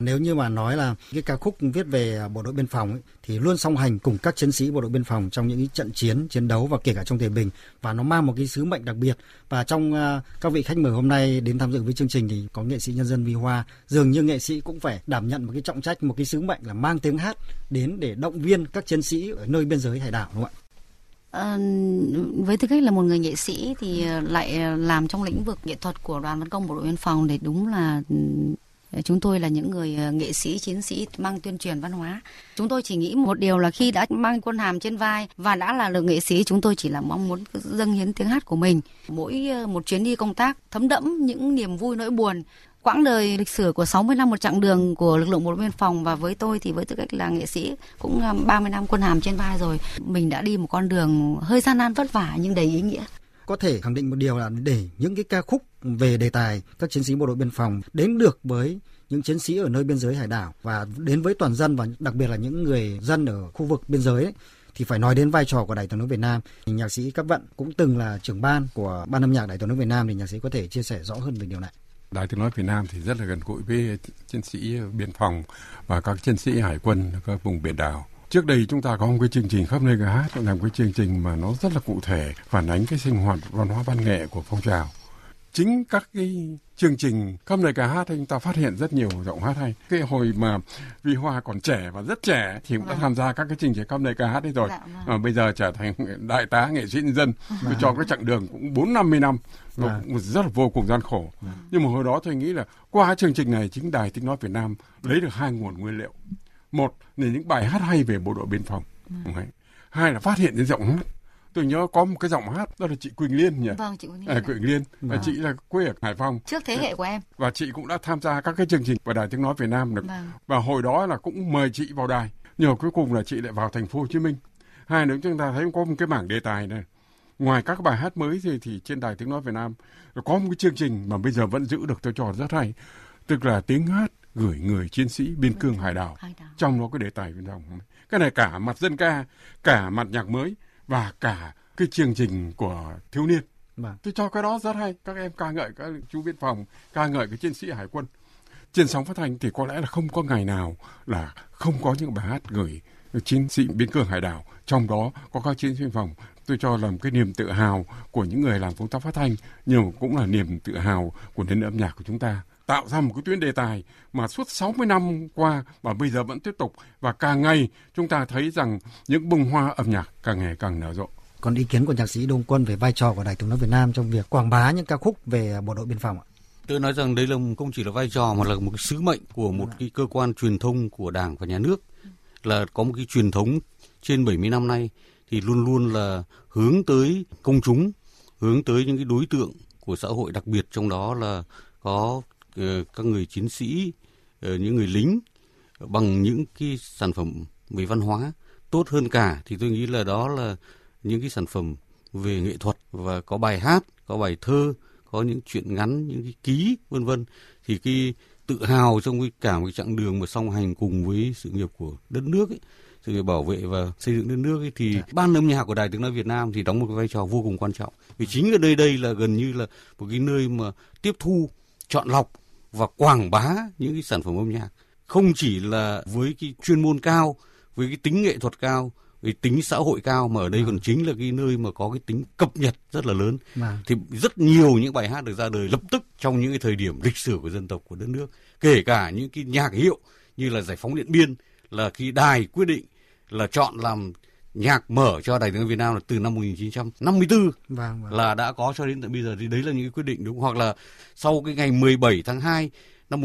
Nếu như mà nói là cái ca khúc viết về bộ đội biên phòng ấy, thì luôn song hành cùng các chiến sĩ bộ đội biên phòng trong những cái trận chiến đấu và kể cả trong thời bình, và nó mang một cái sứ mệnh đặc biệt. Và trong các vị khách mời hôm nay đến tham dự với chương trình thì có nghệ sĩ nhân dân Vi Hoa, dường như nghệ sĩ cũng phải đảm nhận một cái trọng trách, một cái sứ mệnh là mang tiếng hát đến để động viên các chiến sĩ ở nơi biên giới hải đảo, đúng không ạ? Với tư cách là một người nghệ sĩ thì lại làm trong lĩnh vực nghệ thuật của đoàn văn công bộ đội biên phòng, thì đúng là chúng tôi là những người nghệ sĩ, chiến sĩ mang tuyên truyền văn hóa. Chúng tôi chỉ nghĩ một điều là khi đã mang quân hàm trên vai và đã là được nghệ sĩ, chúng tôi chỉ là mong muốn dâng hiến tiếng hát của mình. Mỗi một chuyến đi công tác thấm đẫm những niềm vui nỗi buồn. Quãng đời lịch sử của 60 năm một chặng đường của lực lượng bộ đội biên phòng, và với tôi thì với tư cách là nghệ sĩ cũng 30 năm quân hàm trên vai rồi. Mình đã đi một con đường hơi gian nan vất vả nhưng đầy ý nghĩa. Có thể khẳng định một điều là để những cái ca khúc về đề tài các chiến sĩ bộ đội biên phòng đến được với những chiến sĩ ở nơi biên giới hải đảo và đến với toàn dân, và đặc biệt là những người dân ở khu vực biên giới ấy, thì phải nói đến vai trò của Đài Tiếng nói Việt Nam. Nhạc sĩ Cáp Vận cũng từng là trưởng ban của Ban âm nhạc Đài Tiếng nói Việt Nam, thì nhạc sĩ có thể chia sẻ rõ hơn về điều này. Đài Tiếng nói Việt Nam thì rất là gần gũi với chiến sĩ biên phòng và các chiến sĩ hải quân các vùng biển đảo. Trước đây chúng ta có một cái chương trình khắp nơi ca hát, là một cái chương trình mà nó rất là cụ thể, phản ánh cái sinh hoạt văn hóa văn nghệ của phong trào. Chính các cái chương trình khắp nơi ca hát thì chúng ta phát hiện rất nhiều giọng hát hay. Cái hồi mà Vi Hoa còn trẻ và rất trẻ thì cũng đã tham gia các cái chương trình khắp nơi ca hát đấy rồi. Bây giờ trở thành đại tá nghệ sĩ nhân dân, cho cái chặng đường cũng 4-50 năm, cũng rất là vô cùng gian khổ. Nhưng mà hồi đó tôi nghĩ là qua chương trình này chính Đài Tiếng nói Việt Nam lấy được hai nguồn nguyên liệu. Một là những bài hát hay về bộ đội biên phòng. Hai là phát hiện những giọng hát. Tôi nhớ có một cái giọng hát đó là chị Quỳnh Liên nhỉ? Vâng, chị Quỳnh Liên. Quỳnh Liên. Chị là quê ở Hải Phòng. Trước thế hệ của em. Và chị cũng đã tham gia các cái chương trình của Đài Tiếng nói Việt Nam được. Và hồi đó là cũng mời chị vào đài. Nhưng cuối cùng là chị lại vào thành phố Hồ Chí Minh. Hai nữa chúng ta thấy có một cái mảng đề tài này. Ngoài các bài hát mới thì trên Đài Tiếng nói Việt Nam có một cái chương trình mà bây giờ vẫn giữ được, tôi cho rất hay. Tức là tiếng hát gửi người chiến sĩ biên cương hải đảo. Trong đó cái đề tài biên phòng. Cái này cả mặt dân ca, cả mặt nhạc mới và cả cái chương trình của thiếu niên. Tôi cho cái đó rất hay. Các em ca ngợi các chú biên phòng, ca ngợi cái chiến sĩ hải quân. Trên sóng phát thanh thì có lẽ là không có ngày nào là không có những bài hát gửi chiến sĩ biên cương hải đảo. Trong đó có các chiến sĩ biên phòng. Tôi cho là một cái niềm tự hào của những người làm công tác phát thanh, nhưng cũng là niềm tự hào của nền âm nhạc của chúng ta. Tạo ra một cái tuyến đề tài mà suốt 60 năm qua và bây giờ vẫn tiếp tục, và càng ngày chúng ta thấy rằng những bông hoa âm nhạc càng ngày càng nở rộ. Còn ý kiến của nhạc sĩ Đông Quân về vai trò của Đài Tiếng nói Việt Nam trong việc quảng bá những ca khúc về bộ đội biên phòng ạ? Tôi nói rằng đây là không chỉ là vai trò mà là một cái sứ mệnh của một cái cơ quan truyền thông của Đảng và Nhà nước, là có một cái truyền thống trên 70 năm nay thì luôn luôn là hướng tới công chúng, hướng tới những cái đối tượng của xã hội, đặc biệt trong đó là có các người chiến sĩ, những người lính, bằng những cái sản phẩm về văn hóa. Tốt hơn cả thì tôi nghĩ là đó là những cái sản phẩm về nghệ thuật, và có bài hát, có bài thơ, có những truyện ngắn, những cái ký vân vân. Thì cái tự hào trong cả một cái chặng đường mà song hành cùng với sự nghiệp của đất nước ấy, sự nghiệp bảo vệ và xây dựng đất nước ấy, thì Ban âm nhạc của Đài Tiếng nói Việt Nam thì đóng một cái vai trò vô cùng quan trọng. Vì chính ở đây là gần như là một cái nơi mà tiếp thu, chọn lọc và quảng bá những cái sản phẩm âm nhạc, không chỉ là với cái chuyên môn cao, với cái tính nghệ thuật cao, với tính xã hội cao, mà ở đây còn chính là cái nơi mà có cái tính cập nhật rất là lớn. Thì rất nhiều những bài hát được ra đời lập tức trong những cái thời điểm lịch sử của dân tộc, của đất nước, kể cả những cái nhạc hiệu như là Giải phóng Điện Biên, là khi đài quyết định là chọn làm nhạc mở cho Đài Tiếng nói Việt Nam là từ năm 1954 là đã có cho đến tận bây giờ, thì đấy là những cái quyết định đúng. Hoặc là sau cái ngày 17 tháng 2 năm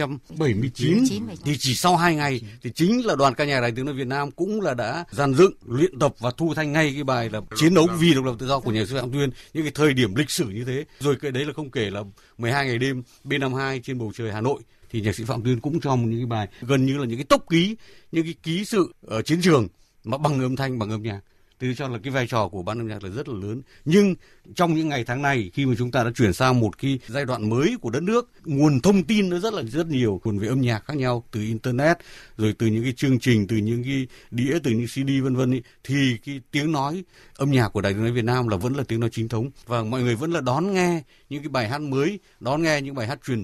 1979 thì chỉ sau 2 ngày thì chính là đoàn ca nhạc Đài Tiếng nói Việt Nam cũng là đã dàn dựng, luyện tập và thu thanh ngay cái bài là Chiến đấu vì độc lập tự do của nhạc sĩ Phạm Tuyên, những cái thời điểm lịch sử như thế. Rồi cái đấy là không kể là 12 ngày đêm B-52 trên bầu trời Hà Nội, thì nhạc sĩ Phạm Tuyên cũng cho những cái bài gần như là những cái tốc ký, những cái ký sự ở chiến trường mà bằng âm thanh, bằng âm nhạc. Tôi cho là cái vai trò của ban âm nhạc là rất là lớn. Nhưng trong những ngày tháng này, khi mà chúng ta đã chuyển sang một cái giai đoạn mới của đất nước, nguồn thông tin nó rất nhiều, nguồn về âm nhạc khác nhau, từ internet, rồi từ những cái chương trình, từ những cái đĩa, từ những CD vân vân, thì cái tiếng nói âm nhạc của Đài Tiếng nói Việt Nam là vẫn là tiếng nói chính thống, và mọi người vẫn là đón nghe những cái bài hát mới, đón nghe những bài hát truyền thống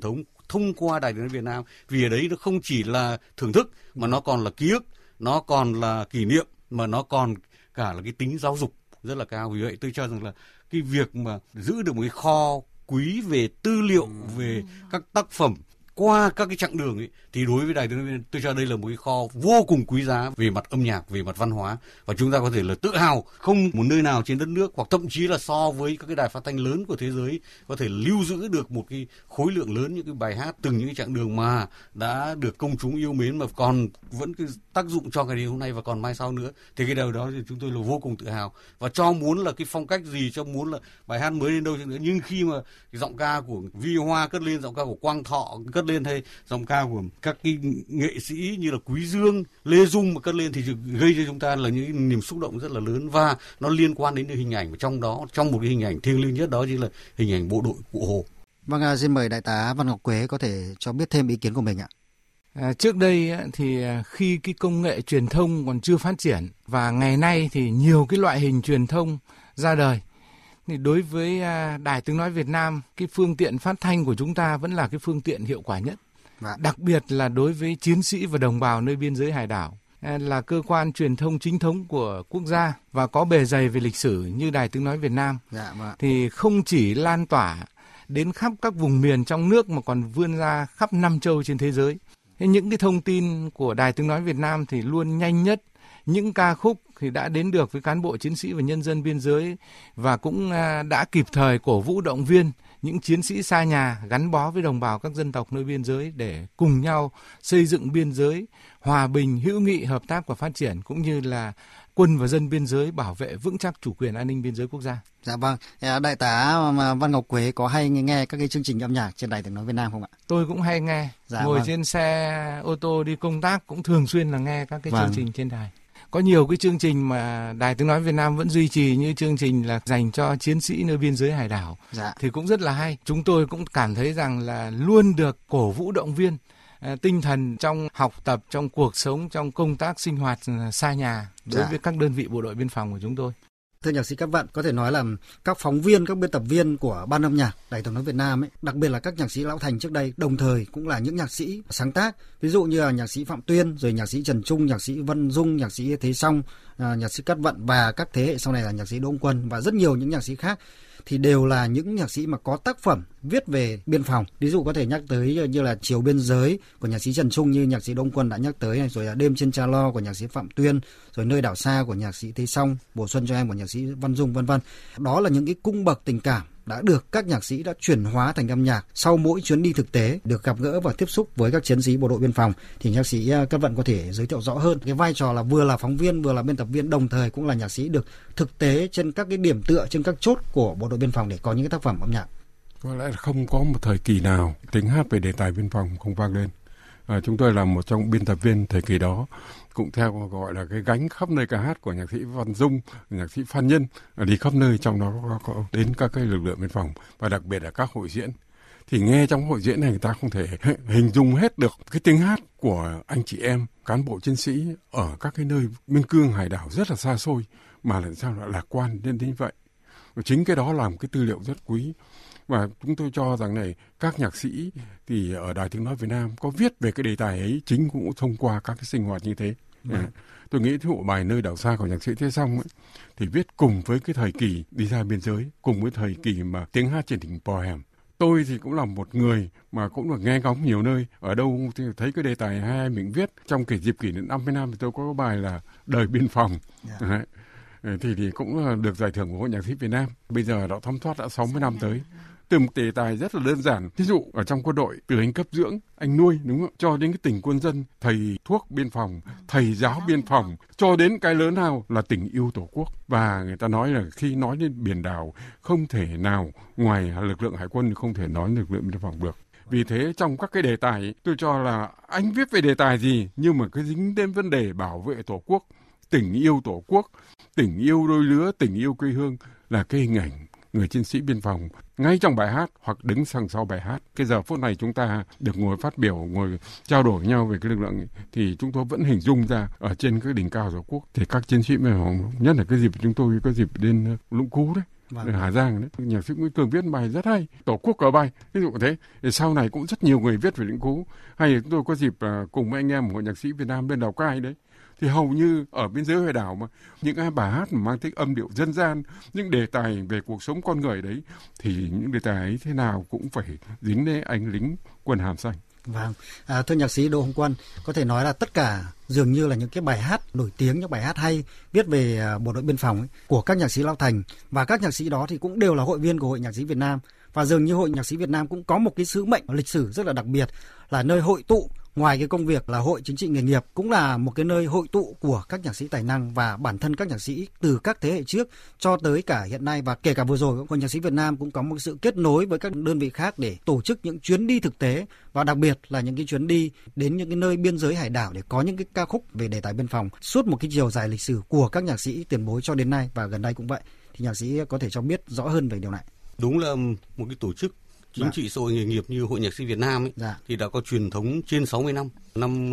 thông qua Đài Tiếng nói Việt Nam, vì ở đấy nó không chỉ là thưởng thức mà nó còn là ký ức, nó còn là kỷ niệm, mà nó còn cả là cái tính giáo dục rất là cao. Vì vậy tôi cho rằng là cái việc mà giữ được một cái kho quý về tư liệu, về các tác phẩm qua các cái chặng đường ấy, thì đối với Đài Tiếng nói Việt Nam tôi cho đây là một cái kho vô cùng quý giá về mặt âm nhạc, về mặt văn hóa, và chúng ta có thể là tự hào không một nơi nào trên đất nước, hoặc thậm chí là so với các cái đài phát thanh lớn của thế giới có thể lưu giữ được một cái khối lượng lớn những cái bài hát từng những cái chặng đường mà đã được công chúng yêu mến, mà còn vẫn cái tác dụng cho ngày đến hôm nay và còn mai sau nữa. Thì cái điều đó thì chúng tôi là vô cùng tự hào, và cho muốn là cái phong cách gì, cho muốn là bài hát mới đến đâu nữa, nhưng khi mà cái giọng ca của Vi Hoa cất lên, giọng ca của Quang Thọ cất lên, hay giọng ca của các cái nghệ sĩ như là Quý Dương, Lê Dung mà cất lên thì gây cho chúng ta là những niềm xúc động rất là lớn, và nó liên quan đến hình ảnh, và trong đó, trong một cái hình ảnh thiêng liêng nhất đó chính là hình ảnh bộ đội Cụ Hồ. Vâng, xin mời Đại tá Văn Ngọc Quế có thể cho biết thêm ý kiến của mình ạ. Trước đây thì khi cái công nghệ truyền thông còn chưa phát triển, và ngày nay thì nhiều cái loại hình truyền thông ra đời, thì đối với Đài Tiếng nói Việt Nam, cái phương tiện phát thanh của chúng ta vẫn là cái phương tiện hiệu quả nhất. Đặc biệt là đối với chiến sĩ và đồng bào nơi biên giới hải đảo, là cơ quan truyền thông chính thống của quốc gia và có bề dày về lịch sử như Đài Tiếng nói Việt Nam, thì không chỉ lan tỏa đến khắp các vùng miền trong nước mà còn vươn ra khắp 5 châu trên thế giới. Những cái thông tin của Đài Tiếng nói Việt Nam thì luôn nhanh nhất, những ca khúc thì đã đến được với cán bộ chiến sĩ và nhân dân biên giới, và cũng đã kịp thời cổ vũ động viên những chiến sĩ xa nhà gắn bó với đồng bào các dân tộc nơi biên giới để cùng nhau xây dựng biên giới hòa bình, hữu nghị, hợp tác và phát triển, cũng như là quân và dân biên giới bảo vệ vững chắc chủ quyền an ninh biên giới quốc gia. Dạ vâng, Đại tá Văn Ngọc Quế có hay nghe các cái chương trình âm nhạc trên Đài Tiếng nói Việt Nam không ạ? Tôi cũng hay nghe, ngồi trên xe ô tô đi công tác cũng thường xuyên là nghe các cái chương trình trên đài. Có nhiều cái chương trình mà Đài Tiếng nói Việt Nam vẫn duy trì, như chương trình là dành cho chiến sĩ nơi biên giới hải đảo, thì cũng rất là hay. Chúng tôi cũng cảm thấy rằng là luôn được cổ vũ động viên tinh thần trong học tập, trong cuộc sống, trong công tác sinh hoạt xa nhà đối với các đơn vị bộ đội biên phòng của chúng tôi. Thưa nhạc sĩ Cát Vận, có thể nói là các phóng viên, các biên tập viên của Ban âm nhạc Đài Tiếng nói Việt Nam ấy, đặc biệt là các nhạc sĩ lão thành trước đây, đồng thời cũng là những nhạc sĩ sáng tác, ví dụ như là nhạc sĩ Phạm Tuyên, rồi nhạc sĩ Trần Trung, nhạc sĩ Vân Dung, nhạc sĩ Thế Song, nhạc sĩ Cát Vận, và các thế hệ sau này là nhạc sĩ Đỗ Ông Quân và rất nhiều những nhạc sĩ khác, thì đều là những nhạc sĩ mà có tác phẩm viết về biên phòng. Ví dụ có thể nhắc tới như là Chiều Biên Giới của nhạc sĩ Trần Trung như nhạc sĩ Đỗ Ông Quân đã nhắc tới này, rồi là Đêm Trên Cha Lo của nhạc sĩ Phạm Tuyên, rồi Nơi Đảo Xa của nhạc sĩ Thế Song, Mùa Xuân Cho Em của nhạc sĩ Văn Dung, vân vân. Đó là những cái cung bậc tình cảm đã được các nhạc sĩ đã chuyển hóa thành âm nhạc sau mỗi chuyến đi thực tế, được gặp gỡ và tiếp xúc với các chiến sĩ bộ đội biên phòng. Thì nhạc sĩ Cát Vận có thể giới thiệu rõ hơn cái vai trò là vừa là phóng viên, vừa là biên tập viên, đồng thời cũng là nhạc sĩ được thực tế trên các cái điểm tựa, trên các chốt của bộ đội biên phòng để có những cái tác phẩm âm nhạc. Có lẽ không có một thời kỳ nào tiếng hát về đề tài biên phòng không vang lên. Chúng tôi là một trong biên tập viên thời kỳ đó, cũng theo gọi là cái gánh khắp nơi ca hát của nhạc sĩ Văn Dung, nhạc sĩ Phan Nhân, đi khắp nơi, trong đó có đến các cái lực lượng biên phòng và đặc biệt là các hội diễn. Thì nghe trong hội diễn này người ta không thể hình dung hết được cái tiếng hát của anh chị em cán bộ chiến sĩ ở các cái nơi biên cương hải đảo rất là xa xôi mà làm sao lại lạc quan đến như vậy. Và chính cái đó là một cái tư liệu rất quý. Và chúng tôi cho rằng này, các nhạc sĩ thì ở Đài Tiếng nói Việt Nam có viết về cái đề tài ấy, chính cũng thông qua các cái sinh hoạt như thế. Tôi nghĩ cái bài Nơi Đảo Xa của nhạc sĩ Thế Song ấy, thì viết cùng với cái thời kỳ đi ra biên giới, cùng với thời kỳ mà tiếng hát trên đỉnh Pò Hèm. Tôi thì cũng là một người mà cũng được nghe ngóng nhiều nơi, ở đâu thì thấy cái đề tài hai mình viết. Trong dịp kỷ niệm 50 năm thì tôi có bài là Đời Biên Phòng. Thì cũng được giải thưởng của Hội Nhạc sĩ Việt Nam. Bây giờ đã thấm thoát đã 60 năm tới. Từ một đề tài rất là đơn giản, ví dụ ở trong quân đội, từ anh cấp dưỡng, anh nuôi, đúng không? Cho đến cái tình quân dân, thầy thuốc biên phòng, thầy giáo biên phòng, cho đến cái lớn nào là tình yêu Tổ quốc. Và người ta nói là khi nói đến biển đảo, không thể nào ngoài lực lượng hải quân không thể nói lực lượng biên phòng được. Vì thế trong các cái đề tài, tôi cho là anh viết về đề tài gì, nhưng mà cái dính đến vấn đề bảo vệ Tổ quốc, tình yêu Tổ quốc, tình yêu đôi lứa, tình yêu quê hương là cái hình ảnh người chiến sĩ biên phòng ngay trong bài hát hoặc đứng đằng sau bài hát. Cái giờ phút này chúng ta được ngồi phát biểu, ngồi trao đổi với nhau về cái lực lượng ấy, thì chúng tôi vẫn hình dung ra ở trên cái đỉnh cao Tổ quốc thì các chiến sĩ biên phòng, nhất là cái dịp chúng tôi có dịp đến Lũng Cú đấy, Hà Giang đấy, nhạc sĩ Nguyễn Cường viết bài rất hay, Tổ quốc cờ bay, ví dụ thế. Thì sau này cũng rất nhiều người viết về Lĩnh Cú. Hay chúng tôi có dịp cùng với anh em hội nhạc sĩ Việt Nam bên Lào Cai đấy, thì hầu như ở biên giới hải đảo mà những bài hát mà mang tính âm điệu dân gian, những đề tài về cuộc sống con người đấy, thì những đề tài ấy thế nào cũng phải dính đến anh lính quân hàm xanh. Vâng, thưa nhạc sĩ Đỗ Hồng Quân, có thể nói là tất cả dường như là những cái bài hát nổi tiếng, những bài hát hay viết về bộ đội biên phòng ấy, của các nhạc sĩ Lao Thành, và các nhạc sĩ đó thì cũng đều là hội viên của Hội Nhạc sĩ Việt Nam, và dường như Hội Nhạc sĩ Việt Nam cũng có một cái sứ mệnh lịch sử rất là đặc biệt, là nơi hội tụ, ngoài cái công việc là hội chính trị nghề nghiệp, cũng là một cái nơi hội tụ của các nhạc sĩ tài năng và bản thân các nhạc sĩ từ các thế hệ trước cho tới cả hiện nay, và kể cả vừa rồi Hội Nhạc sĩ Việt Nam cũng có một sự kết nối với các đơn vị khác để tổ chức những chuyến đi thực tế, và đặc biệt là những cái chuyến đi đến những cái nơi biên giới hải đảo để có những cái ca khúc về đề tài biên phòng suốt một cái chiều dài lịch sử của các nhạc sĩ tiền bối cho đến nay và gần đây cũng vậy. Thì nhạc sĩ có thể cho biết rõ hơn về điều này. Đúng là một cái tổ chức chính trị xã hội nghề nghiệp như Hội Nhạc sĩ Việt Nam ấy, thì đã có truyền thống trên 60 năm. Năm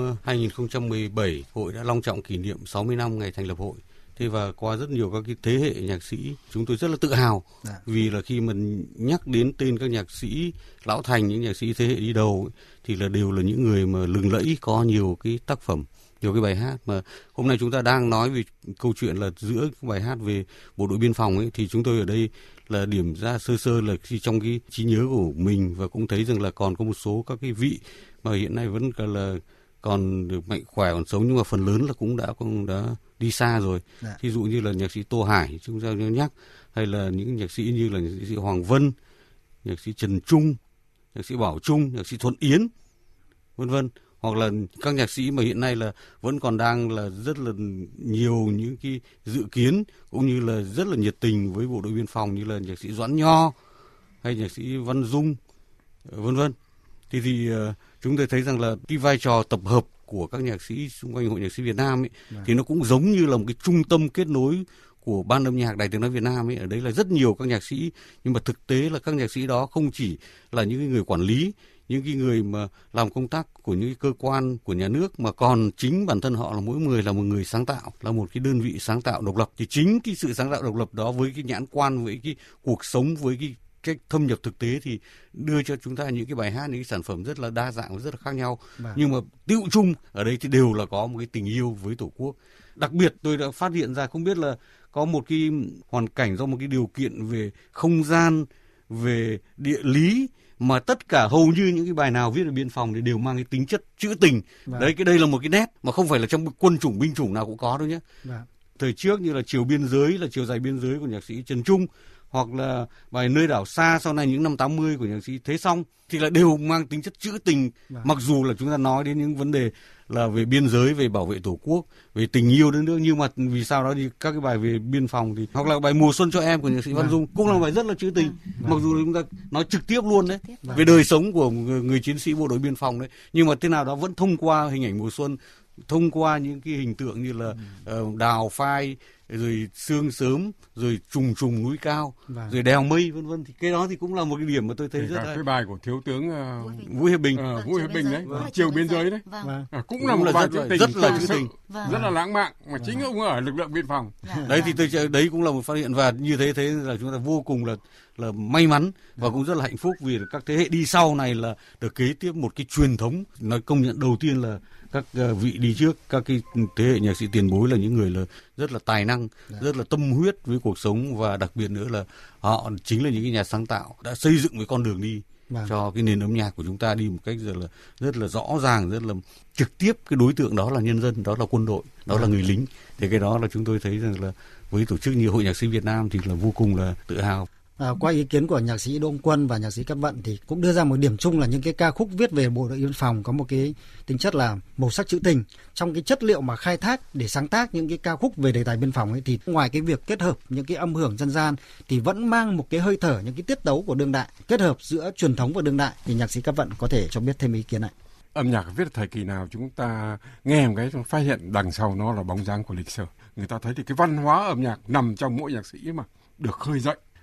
2017, hội đã long trọng kỷ niệm 60 năm ngày thành lập hội. Thế và qua rất nhiều các cái thế hệ nhạc sĩ, chúng tôi rất là tự hào vì là khi mà nhắc đến tên các nhạc sĩ lão thành, những nhạc sĩ thế hệ đi đầu ấy, thì là đều là những người mà lừng lẫy, có nhiều cái tác phẩm, nhiều cái bài hát. Mà hôm nay chúng ta đang nói về câu chuyện là giữa bài hát về bộ đội biên phòng ấy, thì chúng tôi ở đây là điểm ra sơ sơ là khi trong cái trí nhớ của mình, và cũng thấy rằng là còn có một số các cái vị mà hiện nay vẫn là còn được mạnh khỏe, còn sống, nhưng mà phần lớn là cũng đã đi xa rồi. Ví dụ như là nhạc sĩ Tô Hải chúng ta nhắc, hay là những nhạc sĩ như là nhạc sĩ Hoàng Vân, nhạc sĩ Trần Trung, nhạc sĩ Bảo Trung, nhạc sĩ Thuận Yến, vân vân, hoặc là các nhạc sĩ mà hiện nay là vẫn còn đang là rất là nhiều những cái dự kiến cũng như là rất là nhiệt tình với bộ đội biên phòng, như là nhạc sĩ Doãn Nho hay nhạc sĩ Văn Dung, vân vân. Thì chúng tôi thấy rằng là cái vai trò tập hợp của các nhạc sĩ xung quanh Hội Nhạc sĩ Việt Nam ấy, thì nó cũng giống như là một cái trung tâm kết nối của Ban âm nhạc Đài Tiếng nói Việt Nam ấy. Ở đấy là rất nhiều các nhạc sĩ, nhưng mà thực tế là các nhạc sĩ đó không chỉ là những người quản lý, những cái người mà làm công tác của những cơ quan của nhà nước, mà còn chính bản thân họ là mỗi người là một người sáng tạo, là một cái đơn vị sáng tạo độc lập. Thì chính cái sự sáng tạo độc lập đó với cái nhãn quan, với cái cuộc sống, với cái cách thâm nhập thực tế thì đưa cho chúng ta những cái bài hát, những cái sản phẩm rất là đa dạng và rất là khác nhau. Nhưng mà tựu chung ở đây thì đều là có một cái tình yêu với Tổ quốc. Đặc biệt tôi đã phát hiện ra, không biết là có một cái hoàn cảnh do một cái điều kiện về không gian, về địa lý, mà tất cả hầu như những cái bài nào viết về biên phòng thì đều mang cái tính chất trữ tình. Đấy, cái đây là một cái nét mà không phải là trong quân chủng binh chủng nào cũng có đâu nhé. Thời trước như là Chiều biên giới, là chiều dài biên giới của nhạc sĩ Trần Trung, hoặc là bài Nơi đảo xa sau này những năm 80 của nhạc sĩ Thế Song, thì là đều mang tính chất trữ tình. Mặc dù là chúng ta nói đến những vấn đề là về biên giới, về bảo vệ Tổ quốc, về tình yêu đất nước, nhưng mà vì sao đó thì các cái bài về biên phòng thì, hoặc là bài Mùa Xuân cho em của nhạc sĩ Văn Dung cũng là bài rất là trữ tình. Mặc dù chúng ta nói trực tiếp luôn đấy, về đời sống của người chiến sĩ bộ đội biên phòng đấy, nhưng mà thế nào đó vẫn thông qua hình ảnh mùa xuân, thông qua những cái hình tượng như là đào phai, rồi sương sớm, rồi trùng trùng núi cao, rồi đèo mây, vân vân. Thì cái đó thì cũng là một cái điểm mà tôi thấy rất là... Cái bài của thiếu tướng Vũ Hiệp Bình, Vũ Hiệp Bình đấy, Chiều biên giới đấy, cũng là một bài trữ tình, rất là trữ tình, rất là lãng mạn, mà chính ông ở lực lượng biên phòng. Đấy thì tôi đấy cũng là một phát hiện, và như thế là chúng ta vô cùng là may mắn và cũng rất là hạnh phúc vì các thế hệ đi sau này là được kế tiếp một cái truyền thống. Nói công nhận đầu tiên là các vị đi trước, các cái thế hệ nhạc sĩ tiền bối là những người là rất là tài năng, rất là tâm huyết với cuộc sống, và đặc biệt nữa là họ chính là những cái nhà sáng tạo đã xây dựng cái con đường đi cho cái nền âm nhạc của chúng ta đi một cách rất là rõ ràng, rất là trực tiếp. Cái đối tượng đó là nhân dân, đó là quân đội, đó là người lính. Thì cái đó là chúng tôi thấy rằng là với tổ chức như Hội Nhạc sĩ Việt Nam thì là vô cùng là tự hào. Qua ý kiến của nhạc sĩ Đỗ Hồng Quân và nhạc sĩ Cát Vận thì cũng đưa ra một điểm chung là những cái ca khúc viết về bộ đội biên phòng có một cái tính chất là màu sắc trữ tình. Trong cái chất liệu mà khai thác để sáng tác những cái ca khúc về đề tài biên phòng ấy, thì ngoài cái việc kết hợp những cái âm hưởng dân gian thì vẫn mang một cái hơi thở, những cái tiết tấu của đương đại, kết hợp giữa truyền thống và đương đại. Thì nhạc sĩ Cát Vận có thể cho biết thêm ý kiến này. Âm nhạc viết thời kỳ nào chúng ta nghe một cái phát hiện đằng sau nó là bóng dáng của lịch sử. Người ta thấy thì cái văn hóa âm nhạc nằm trong mỗi nhạc sĩ mà được khơi dậy.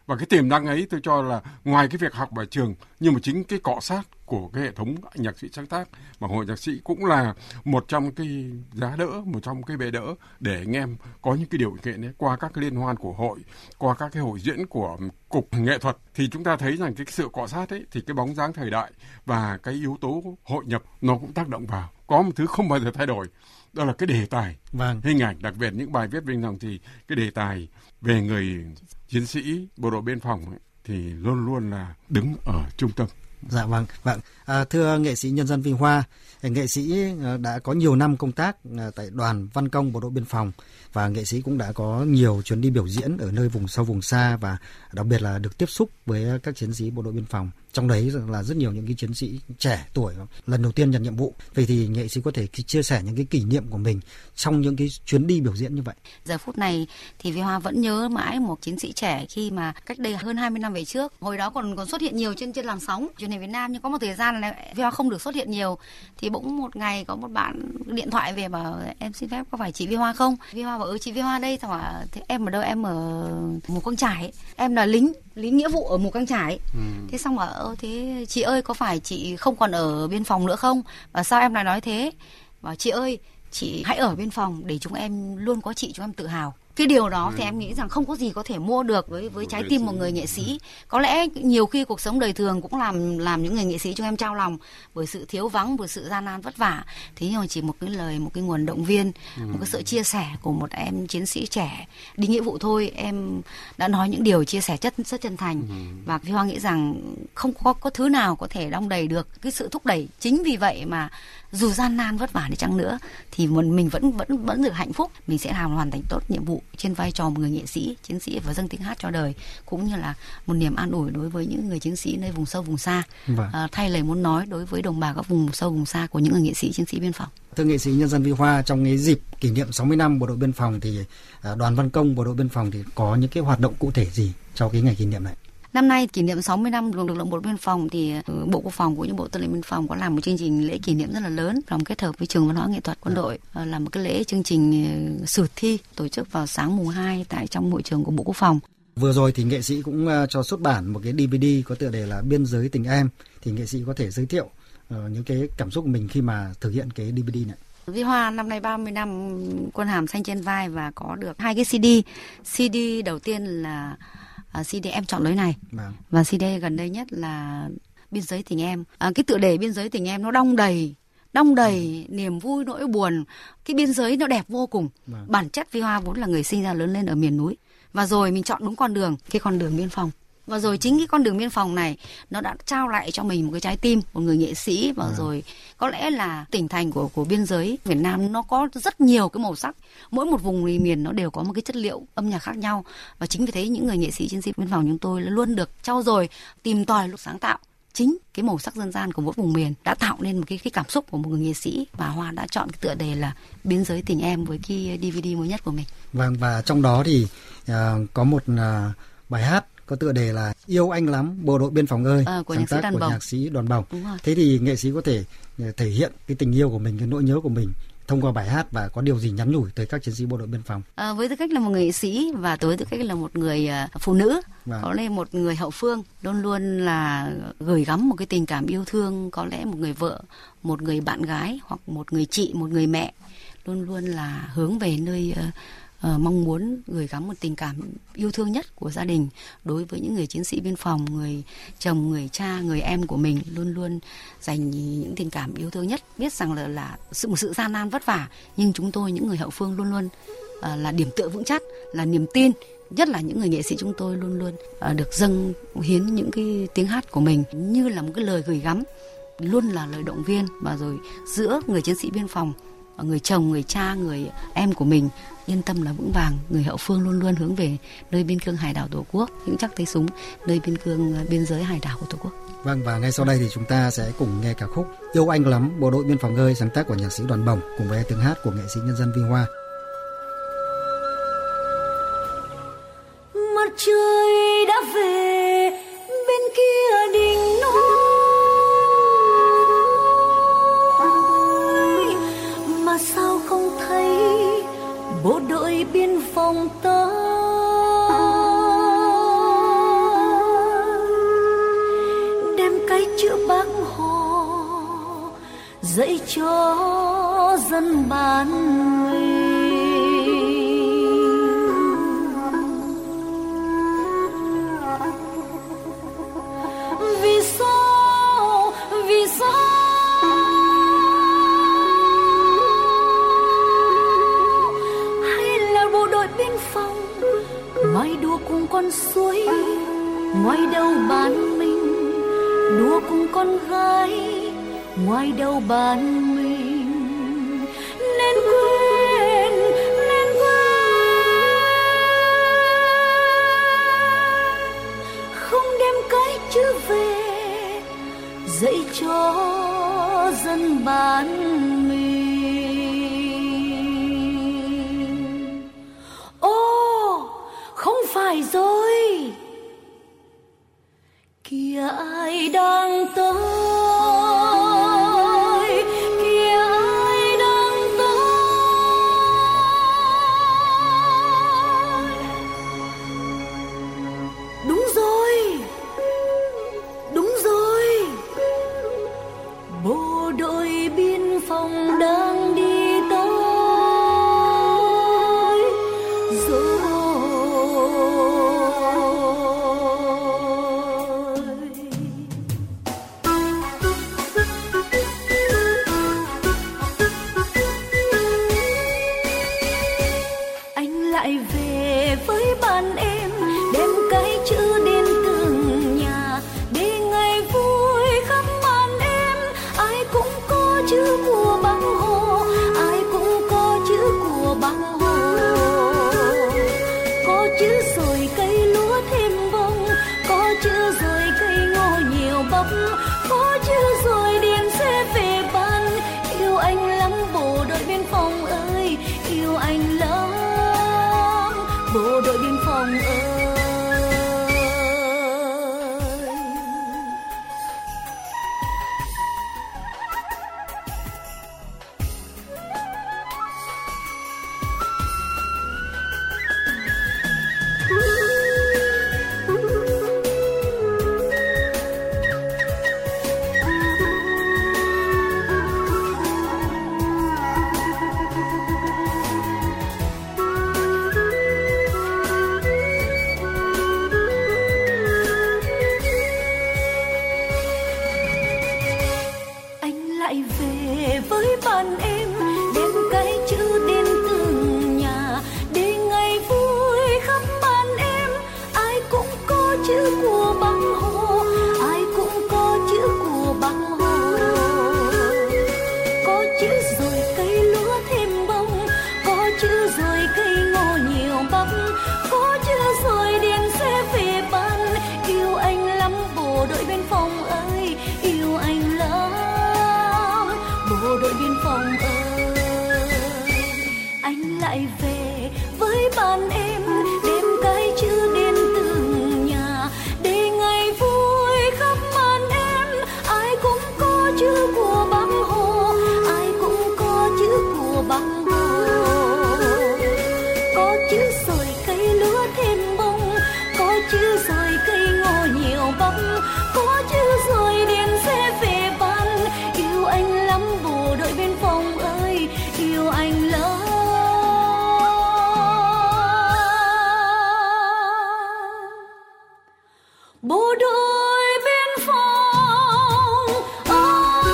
Và cái tiềm năng ấy tôi cho là ngoài cái việc học ở trường, nhưng mà chính cái cọ sát của cái hệ thống nhạc sĩ sáng tác mà hội nhạc sĩ cũng là một trong cái giá đỡ, một trong cái bệ đỡ để anh em có những cái điều kiện ấy, qua các cái liên hoan của hội, qua các cái hội diễn của cục nghệ thuật, thì chúng ta thấy rằng cái sự cọ sát ấy thì cái bóng dáng thời đại và cái yếu tố hội nhập nó cũng tác động vào. Có một thứ không bao giờ thay đổi, đó là cái đề tài, hình ảnh, đặc biệt những bài viết Vinh Dòng thì cái đề tài về người chiến sĩ bộ đội biên phòng ấy, thì luôn luôn là đứng ở trung tâm. Dạ vâng. Thưa nghệ sĩ nhân dân Vinh Hoa, nghệ sĩ đã có nhiều năm công tác tại đoàn văn công bộ đội biên phòng và nghệ sĩ cũng đã có nhiều chuyến đi biểu diễn ở nơi vùng sâu vùng xa và đặc biệt là được tiếp xúc với các chiến sĩ bộ đội biên phòng. Trong đấy là rất nhiều những cái chiến sĩ trẻ tuổi lần đầu tiên nhận nhiệm vụ. Vậy thì nghệ sĩ có thể chia sẻ những cái kỷ niệm của mình trong những cái chuyến đi biểu diễn như vậy. Giờ phút này thì Vinh Hoa vẫn nhớ mãi một chiến sĩ trẻ khi mà cách đây hơn 20 năm về trước. Hồi đó còn xuất hiện nhiều trên làn sóng truyền hình Việt Nam, nhưng có một thời gian là Vinh Hoa không được xuất hiện nhiều. Thì bỗng một ngày có một bạn điện thoại về bảo em xin phép có phải chị Vinh Hoa không? Vinh Hoa bảo chị Vinh Hoa đây. Thảo thế em ở đâu? Em ở Mù Căng Chải. Em là lính nghĩa vụ ở Mù Căng Chải. Thế xong bảo thế chị ơi có phải chị không còn ở biên phòng nữa không? Và sao em lại nói thế? Bảo chị ơi chị hãy ở biên phòng để chúng em luôn có chị, chúng em tự hào. Cái điều đó thì em nghĩ rằng không có gì có thể mua được với trái tim một người nghệ sĩ. Có lẽ nhiều khi cuộc sống đời thường cũng làm những người nghệ sĩ chúng em trao lòng bởi sự thiếu vắng, bởi sự gian nan vất vả. Thế nhưng mà chỉ một cái lời, một cái nguồn động viên, một cái sự chia sẻ của một em chiến sĩ trẻ đi nghĩa vụ thôi, em đã nói những điều chia sẻ rất chân thành. Và Vinh Hoa nghĩ rằng không có thứ nào có thể đong đầy được cái sự thúc đẩy. Chính vì vậy mà dù gian nan vất vả đi chăng nữa thì mình vẫn được hạnh phúc. Mình sẽ hoàn thành tốt nhiệm vụ trên vai trò một người nghệ sĩ, chiến sĩ và dâng tiếng hát cho đời, cũng như là một niềm an ủi đối với những người chiến sĩ nơi vùng sâu vùng xa. Thay lời muốn nói đối với đồng bào các vùng sâu vùng xa của những người nghệ sĩ chiến sĩ biên phòng. Thưa nghệ sĩ nhân dân Vinh Hoa, trong cái dịp kỷ niệm 60 năm bộ đội biên phòng thì đoàn văn công bộ đội biên phòng thì có những cái hoạt động cụ thể gì cho cái ngày kỷ niệm này? Năm nay kỷ niệm 60 năm lực lượng bộ đội biên phòng thì Bộ Quốc phòng cũng như Bộ Tư lệnh Biên phòng có làm một chương trình lễ kỷ niệm rất là lớn, đồng kết hợp với Trường Văn hóa Nghệ thuật Quân đội, làm một cái lễ chương trình sử thi tổ chức vào sáng mùng 2 tại trong hội trường của Bộ Quốc phòng. Vừa rồi thì nghệ sĩ cũng cho xuất bản một cái DVD có tựa đề là Biên giới tình em, thì nghệ sĩ có thể giới thiệu những cái cảm xúc của mình khi mà thực hiện cái DVD này. Vinh Hoa năm nay 30 năm quân hàm xanh trên vai và có được 2 cái CD. CD đầu tiên là CD Em chọn lối này và CD gần đây nhất là Biên giới tình em. Cái tựa đề Biên giới tình em nó đong đầy niềm vui nỗi buồn. Cái biên giới nó đẹp vô cùng. Bản chất Vinh Hoa vốn là người sinh ra lớn lên ở miền núi và rồi mình chọn đúng con đường, cái con đường biên phòng. Và rồi chính cái con đường biên phòng này nó đã trao lại cho mình một cái trái tim, một người nghệ sĩ. Và rồi có lẽ là tỉnh thành của biên giới Việt Nam nó có rất nhiều cái màu sắc. Mỗi một vùng miền nó đều có một cái chất liệu âm nhạc khác nhau. Và chính vì thế những người nghệ sĩ chiến sĩ biên phòng chúng tôi luôn được trau dồi, tìm tòi, sáng tạo. Chính cái màu sắc dân gian của mỗi vùng miền đã tạo nên một cái cảm xúc của một người nghệ sĩ, và Hoa đã chọn cái tựa đề là Biên giới tình em với cái DVD mới nhất của mình. Vâng, và trong đó thì có một bài hát có tựa đề là Yêu anh lắm bộ đội biên phòng ơi, của nhạc sĩ Đoàn Bồng. Thế thì nghệ sĩ có thể thể hiện cái tình yêu của mình, cái nỗi nhớ của mình thông qua bài hát và có điều gì nhắn nhủ tới các chiến sĩ bộ đội biên phòng? Với tư cách là một người nghệ sĩ và với tư cách là một người phụ nữ, có lẽ một người hậu phương, luôn luôn là gửi gắm một cái tình cảm yêu thương, có lẽ một người vợ, một người bạn gái hoặc một người chị, một người mẹ, luôn luôn là hướng về nơi mong muốn gửi gắm một tình cảm yêu thương nhất của gia đình đối với những người chiến sĩ biên phòng, người chồng, người cha, người em của mình, luôn luôn dành những tình cảm yêu thương nhất. Biết rằng là một sự gian nan vất vả, nhưng chúng tôi những người hậu phương luôn luôn là điểm tựa vững chắc, là niềm tin. Nhất là những người nghệ sĩ chúng tôi luôn luôn được dâng hiến những cái tiếng hát của mình như là một cái lời gửi gắm, luôn là lời động viên. Và rồi giữa người chiến sĩ biên phòng, người chồng, người cha, người em của mình yên tâm là vững vàng. Người hậu phương luôn luôn hướng về nơi biên cương hải đảo Tổ quốc, vững chắc tay súng nơi biên cương biên giới hải đảo của Tổ quốc. Vâng, và ngay sau đây thì chúng ta sẽ cùng nghe ca khúc Yêu anh lắm bộ đội biên phòng ơi, sáng tác của nhạc sĩ Đoàn Bồng cùng với tiếng hát của nghệ sĩ nhân dân Vinh Hoa. Mặt trời đã về bên kia đỉnh núi, mà sao không thấy bộ đội biên phòng ta. cho dân bản mình. Vì sao hay là bộ đội biên phòng ngoài đua cùng con suối, ngoài đầu bán mình đua cùng con gái, ngoài đầu bán mình nên quên không đem cái chữ về dạy cho dân bán mình. Ô, không phải rồi, kìa ai đang tới, kìa ai đang tới. Đúng rồi, bộ đội biên phòng đang đi tới rồi. Anh lại về với bạn em, đem cái chữ đến từng nhà để ngày vui khắp bạn em. Ai cũng có chữ của Bác Hồ, ai cũng có chữ của Bác Hồ. Có chữ rồi cây lúa thêm bông, có chữ rồi cây ngô nhiều bắp, có chữ rồi điện xe về ban. Yêu anh lắm bộ đội biên phòng ơi, yêu anh lắm bộ đội biên phòng ơi. Lại về với bạn em, đem cái chữ đến từng nhà để ngày vui khắp bạn em. Ai cũng có chữ của Bác Hồ, ai cũng có chữ của Bác Hồ. Có chữ rồi cây lúa thêm bông, có chữ rồi cây ngô nhiều bắp, có chữ rồi điện xe về ban. Yêu anh lắm bộ đội biên phòng ơi, yêu anh lắm bộ đội biên phòng ơi. Anh lại về với bạn em, đem cái chữ đến từng nhà để ngày vui khắp bạn em. Ai cũng có chữ của Bác Hồ, ai cũng có chữ của Bác Hồ. Có chữ rồi cây lúa thêm bông, có chữ rồi cây ngô nhiều bắp, có chữ rồi điện xe về ban. Yêu anh lắm bộ đội biên phòng ơi, yêu anh lắm bộ đội biên phòng ơi.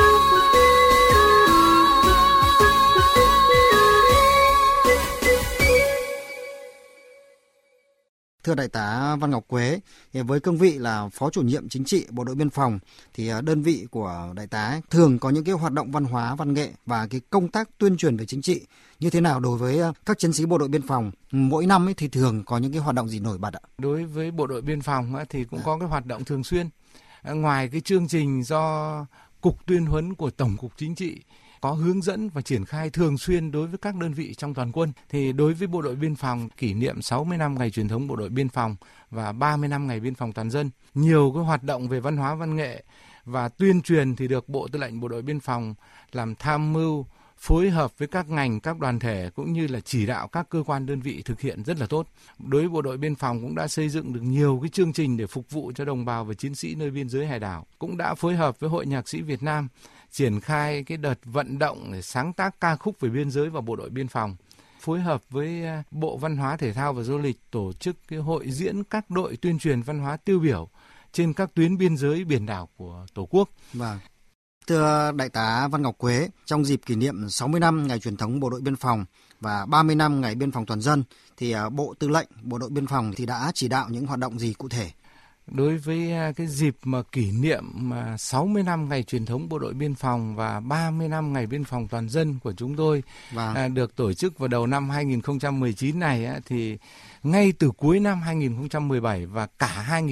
Thưa Đại tá Văn Ngọc Quế, với cương vị là Phó Chủ nhiệm Chính trị Bộ đội Biên phòng thì đơn vị của Đại tá thường có những cái hoạt động văn hóa, văn nghệ và cái công tác tuyên truyền về chính trị như thế nào đối với các chiến sĩ Bộ đội Biên phòng? Mỗi năm ấy thì thường có những cái hoạt động gì nổi bật ạ? Đối với Bộ đội Biên phòng thì cũng có cái hoạt động thường xuyên. Ngoài cái chương trình do Cục Tuyên huấn của Tổng cục Chính trị có hướng dẫn và triển khai thường xuyên đối với các đơn vị trong toàn quân, thì đối với Bộ đội Biên phòng kỷ niệm 60 năm ngày truyền thống Bộ đội Biên phòng và 30 năm ngày biên phòng toàn dân, nhiều cái hoạt động về văn hóa văn nghệ và tuyên truyền thì được Bộ Tư lệnh Bộ đội Biên phòng làm tham mưu, phối hợp với các ngành, các đoàn thể cũng như là chỉ đạo các cơ quan đơn vị thực hiện rất là tốt. Đối với Bộ đội Biên phòng cũng đã xây dựng được nhiều cái chương trình để phục vụ cho đồng bào và chiến sĩ nơi biên giới hải đảo, cũng đã phối hợp với Hội Nhạc sĩ Việt Nam triển khai cái đợt vận động để sáng tác ca khúc về biên giới và bộ đội biên phòng, phối hợp với Bộ Văn hóa Thể thao và Du lịch tổ chức cái hội diễn các đội tuyên truyền văn hóa tiêu biểu trên các tuyến biên giới biển đảo của Tổ quốc. Vâng. Thưa Đại tá Văn Ngọc Quế, trong dịp kỷ niệm 60 năm ngày truyền thống Bộ đội Biên phòng và 30 năm ngày biên phòng toàn dân, thì Bộ Tư lệnh Bộ đội Biên phòng thì đã chỉ đạo những hoạt động gì cụ thể? Đối với cái dịp mà kỷ niệm 60 năm ngày truyền thống Bộ đội Biên phòng và 30 năm ngày biên phòng toàn dân của chúng tôi được tổ chức vào đầu năm 2019 này thì ngay từ cuối năm 2017 và cả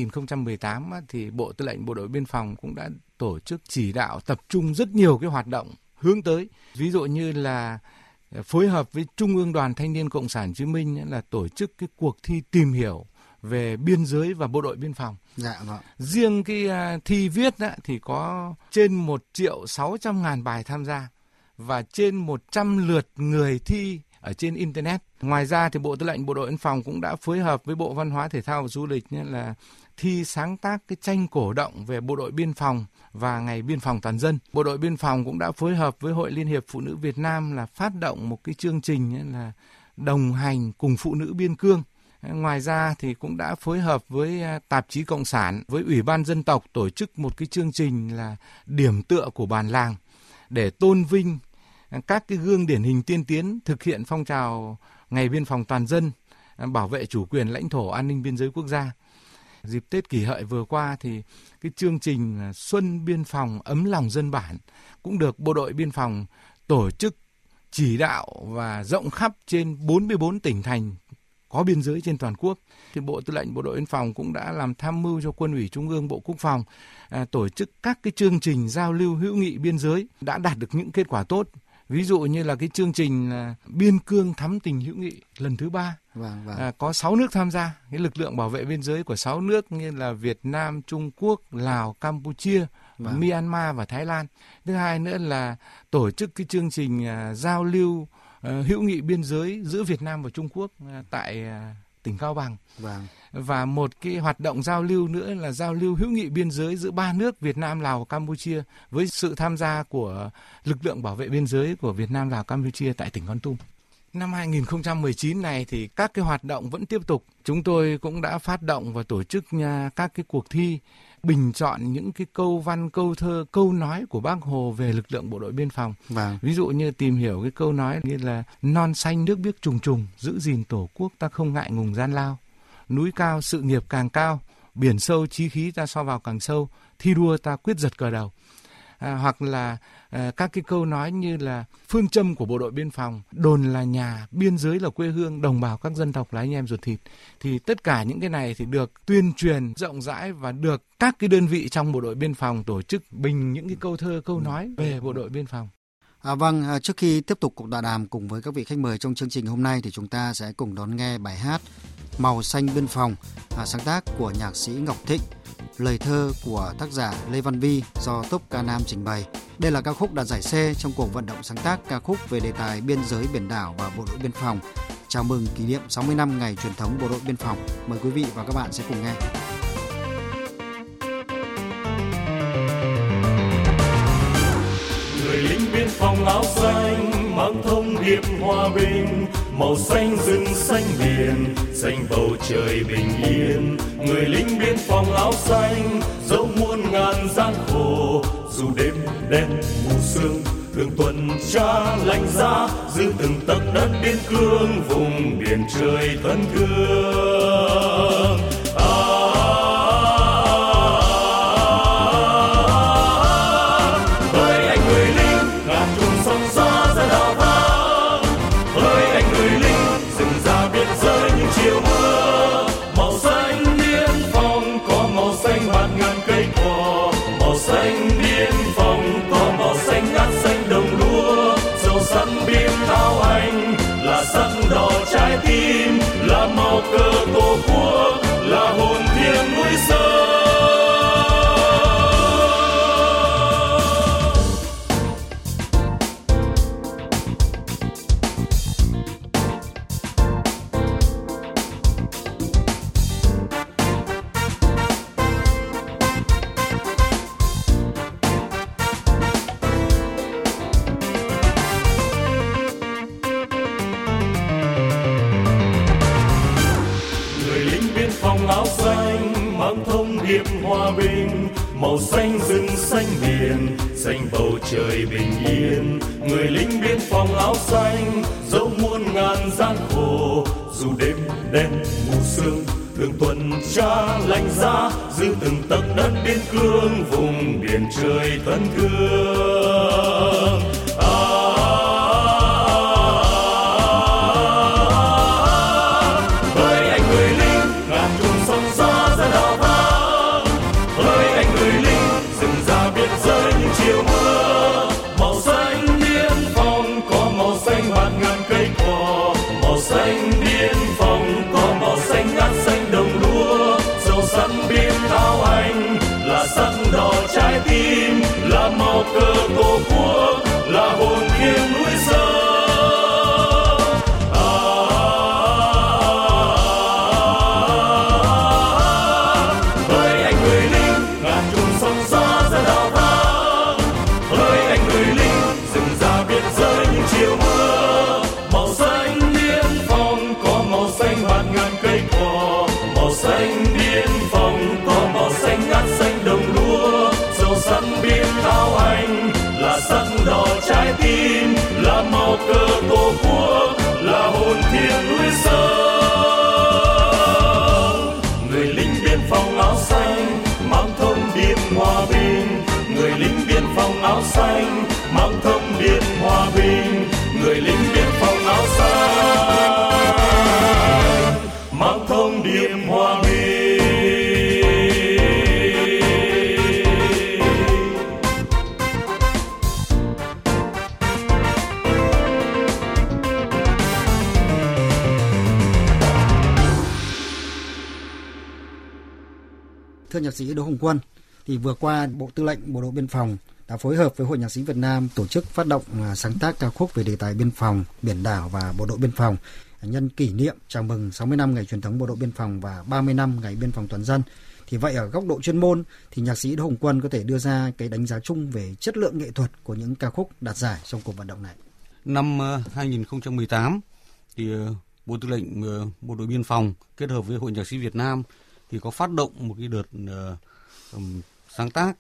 2018 thì Bộ Tư lệnh Bộ đội Biên phòng cũng đã tổ chức chỉ đạo tập trung rất nhiều cái hoạt động hướng tới. Ví dụ như là phối hợp với Trung ương Đoàn Thanh niên Cộng sản Hồ Chí Minh là tổ chức cái cuộc thi tìm hiểu về biên giới và bộ đội biên phòng. Dạ, vâng. Riêng cái thi viết thì có trên 1.600.000 bài tham gia và trên 100 lượt người thi ở trên Internet. Ngoài ra thì Bộ Tư lệnh Bộ đội Biên phòng cũng đã phối hợp với Bộ Văn hóa Thể thao và Du lịch là thi sáng tác cái tranh cổ động về bộ đội biên phòng và ngày biên phòng toàn dân. Bộ đội biên phòng cũng đã phối hợp với Hội Liên hiệp Phụ nữ Việt Nam là phát động một cái chương trình là đồng hành cùng phụ nữ biên cương. Ngoài ra thì cũng đã phối hợp với Tạp chí Cộng sản, với Ủy ban Dân tộc tổ chức một cái chương trình là điểm tựa của bản làng để tôn vinh các cái gương điển hình tiên tiến thực hiện phong trào ngày biên phòng toàn dân, bảo vệ chủ quyền lãnh thổ, an ninh biên giới quốc gia. Dịp Tết Kỷ Hợi vừa qua thì cái chương trình Xuân Biên phòng ấm lòng dân bản cũng được Bộ đội Biên phòng tổ chức chỉ đạo và rộng khắp trên 44 tỉnh thành có biên giới trên toàn quốc. Thì Bộ Tư lệnh Bộ đội Biên phòng cũng đã làm tham mưu cho Quân ủy Trung ương Bộ Quốc phòng tổ chức các cái chương trình giao lưu hữu nghị biên giới đã đạt được những kết quả tốt. Ví dụ như là cái chương trình Biên cương thắm tình hữu nghị lần thứ 3. Có 6 nước tham gia, cái lực lượng bảo vệ biên giới của 6 nước như là Việt Nam, Trung Quốc, Lào, Campuchia, Myanmar và Thái Lan. Thứ hai nữa là tổ chức cái chương trình giao lưu hữu nghị biên giới giữa Việt Nam và Trung Quốc tại tỉnh Cao Bằng. Và một cái hoạt động giao lưu nữa là giao lưu hữu nghị biên giới giữa 3 nước Việt Nam, Lào và Campuchia với sự tham gia của lực lượng bảo vệ biên giới của Việt Nam, Lào, Campuchia tại tỉnh Kon Tum. Năm 2019 này thì các cái hoạt động vẫn tiếp tục. Chúng tôi cũng đã phát động và tổ chức các cái cuộc thi bình chọn những cái câu văn, câu thơ, câu nói của Bác Hồ về lực lượng bộ đội biên phòng. Ví dụ như tìm hiểu cái câu nói như là non xanh nước biếc trùng trùng, giữ gìn tổ quốc ta không ngại ngùng gian lao. Núi cao sự nghiệp càng cao, biển sâu chí khí ta so vào càng sâu, thi đua ta quyết giật cờ đầu. Hoặc là các cái câu nói như là phương châm của bộ đội biên phòng, đồn là nhà, biên giới là quê hương, đồng bào các dân tộc là anh em ruột thịt. Thì tất cả những cái này thì được tuyên truyền rộng rãi và được các cái đơn vị trong bộ đội biên phòng tổ chức bình những cái câu thơ, câu nói về bộ đội biên phòng. Vâng, trước khi tiếp tục cuộc tọa đàm cùng với các vị khách mời trong chương trình hôm nay thì chúng ta sẽ cùng đón nghe bài hát Màu xanh biên phòng, sáng tác của nhạc sĩ Ngọc Thịnh, lời thơ của tác giả Lê Văn Vi do Tốp Ca Nam trình bày. Đây là ca khúc đạt giải C trong cuộc vận động sáng tác ca khúc về đề tài biên giới biển đảo và bộ đội biên phòng. Chào mừng kỷ niệm 60 năm ngày truyền thống bộ đội biên phòng. Mời quý vị và các bạn sẽ cùng nghe. Người lính biên phòng áo xanh mang thông điệp hòa bình, màu xanh rừng xanh biển, xanh bầu trời bình yên. Người lính biên phòng áo xanh dẫu muôn ngàn gian khổ, dù đêm đen mù sương đường tuần tra lạnh giá, giữ từng tấc đất biên cương vùng biển trời thân thương. Trái tim là màu cờ tổ quốc, là hồn thiêng núi sông. điệp hòa bình, màu xanh rừng xanh biển, xanh bầu trời bình yên. Người lính biên phòng áo xanh, dẫu muôn ngàn gian khổ, dù đêm đen mù sương, đường tuần tra lạnh giá, giữ từng tấc đất biên cương, vùng biển trời thân thương. Hỡi anh người lính, ngàn trùng sóng gió ra đào vang. Hỡi anh người lính, rừng già biên giới những chiều mưa. Màu xanh biên phòng có màu xanh bạt ngàn cây cỏ, màu xanh biên phòng có màu xanh ngát xanh đồng lúa. Dầu sắn biên thao anh là sắc đỏ trái tim, là màu cờ tổ quốc, là hồn thiêng núi sông. Hỡi anh người lính, ngàn trùng sóng gió ra đào vang. Hỡi anh người lính, rừng già biên giới những chiều mưa. Màu xanh biên phòng có màu xanh bạt ngàn cây cỏ, màu xanh biên phòng có màu xanh ngát xanh đồng lúa. Dầu sắn biên thao anh là sắc đỏ trái tim, là màu cờ tổ quốc, là hồn thiêng núi sông. Người lính biên phòng áo xanh mang thông điệp hòa bình, người lính biên phòng áo xanh mang thông điệp hòa bình, người lính biên phòng áo xanh mang thông điệp hòa bình. Thưa nhạc sĩ Đỗ Hùng Quân, thì vừa qua Bộ Tư lệnh Bộ đội Biên phòng đã phối hợp với Hội Nhạc sĩ Việt Nam tổ chức phát động sáng tác ca khúc về đề tài biên phòng, biển đảo và bộ đội biên phòng nhân kỷ niệm chào mừng 60 năm ngày truyền thống bộ đội biên phòng và 30 năm ngày biên phòng toàn dân. Thì vậy ở góc độ chuyên môn thì nhạc sĩ Đỗ Hùng Quân có thể đưa ra cái đánh giá chung về chất lượng nghệ thuật của những ca khúc đạt giải trong cuộc vận động này. Năm 2018 thì Bộ Tư lệnh Bộ đội Biên phòng kết hợp với Hội Nhạc sĩ Việt Nam thì có phát động một cái đợt sáng tác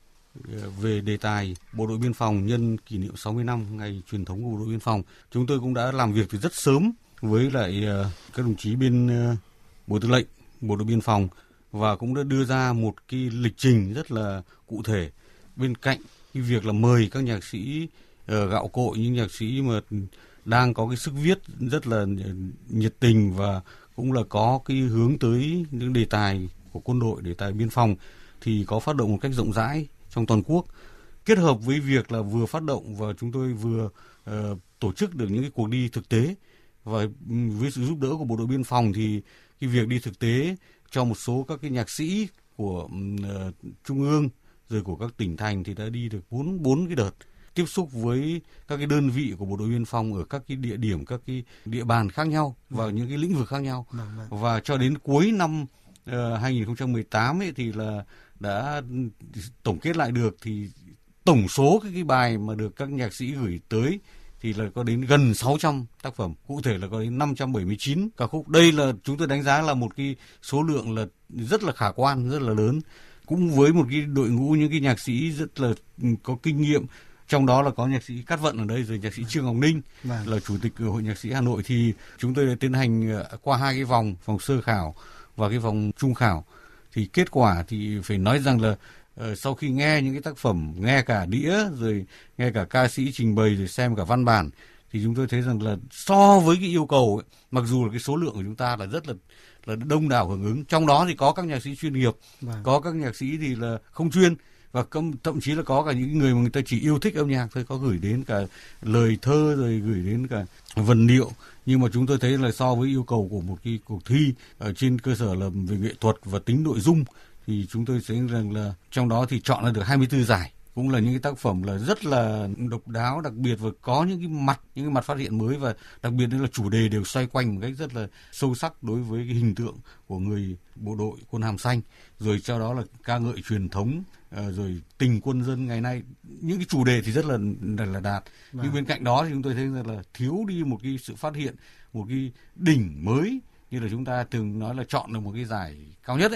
về đề tài bộ đội biên phòng nhân kỷ niệm 60 năm ngày truyền thống của bộ đội biên phòng. Chúng tôi cũng đã làm việc từ rất sớm với lại các đồng chí bên Bộ Tư lệnh Bộ đội Biên phòng và cũng đã đưa ra một cái lịch trình rất là cụ thể. Bên cạnh cái việc là mời các nhạc sĩ gạo cội, những nhạc sĩ mà đang có cái sức viết rất là nhiệt tình và cũng là có cái hướng tới những đề tài của quân đội, đề tài biên phòng thì có phát động một cách rộng rãi trong toàn quốc. Kết hợp với việc là vừa phát động và chúng tôi vừa tổ chức được những cái cuộc đi thực tế và với sự giúp đỡ của bộ đội biên phòng thì cái việc đi thực tế cho một số các cái nhạc sĩ của trung ương rồi của các tỉnh thành thì đã đi được 4 cái đợt tiếp xúc với các cái đơn vị của bộ đội biên phòng ở các cái địa điểm, các cái địa bàn khác nhau và những cái lĩnh vực khác nhau. Và cho đến cuối năm 2018 ấy thì là đã tổng kết lại được thì tổng số cái bài mà được các nhạc sĩ gửi tới thì là có đến gần 600 tác phẩm, cụ thể là có đến 579 ca khúc. Đây là chúng tôi đánh giá là một cái số lượng là rất là khả quan, rất là lớn. Cũng với một cái đội ngũ những cái nhạc sĩ rất là có kinh nghiệm, trong đó là có nhạc sĩ Cát Vận ở đây, rồi nhạc sĩ Trương Ngọc Ninh là chủ tịch Hội Nhạc sĩ Hà Nội, thì chúng tôi đã tiến hành qua 2 cái vòng sơ khảo và cái vòng trung khảo. Thì kết quả thì phải nói rằng là sau khi nghe những cái tác phẩm, nghe cả đĩa rồi nghe cả ca sĩ trình bày rồi xem cả văn bản thì chúng tôi thấy rằng là so với cái yêu cầu ấy, mặc dù là cái số lượng của chúng ta là rất là đông đảo hưởng ứng, trong đó thì có các nhạc sĩ chuyên nghiệp, có các nhạc sĩ thì là không chuyên và thậm chí là có cả những người mà người ta chỉ yêu thích âm nhạc thôi, có gửi đến cả lời thơ rồi gửi đến cả vần điệu. Nhưng mà chúng tôi thấy là so với yêu cầu của một cái cuộc thi ở trên cơ sở là về nghệ thuật và tính nội dung thì chúng tôi thấy rằng là trong đó thì chọn ra được 24 giải, cũng là những cái tác phẩm là rất là độc đáo, đặc biệt và có những cái mặt phát hiện mới, và đặc biệt là chủ đề đều xoay quanh một cách rất là sâu sắc đối với cái hình tượng của người bộ đội quân hàm xanh, rồi cho đó là ca ngợi truyền thống, rồi tình quân dân ngày nay, những cái chủ đề thì rất là đạt. Nhưng bên cạnh đó thì chúng tôi thấy rằng là thiếu đi một cái sự phát hiện, một cái đỉnh mới, như là chúng ta thường nói là chọn được một cái giải cao nhất ấy,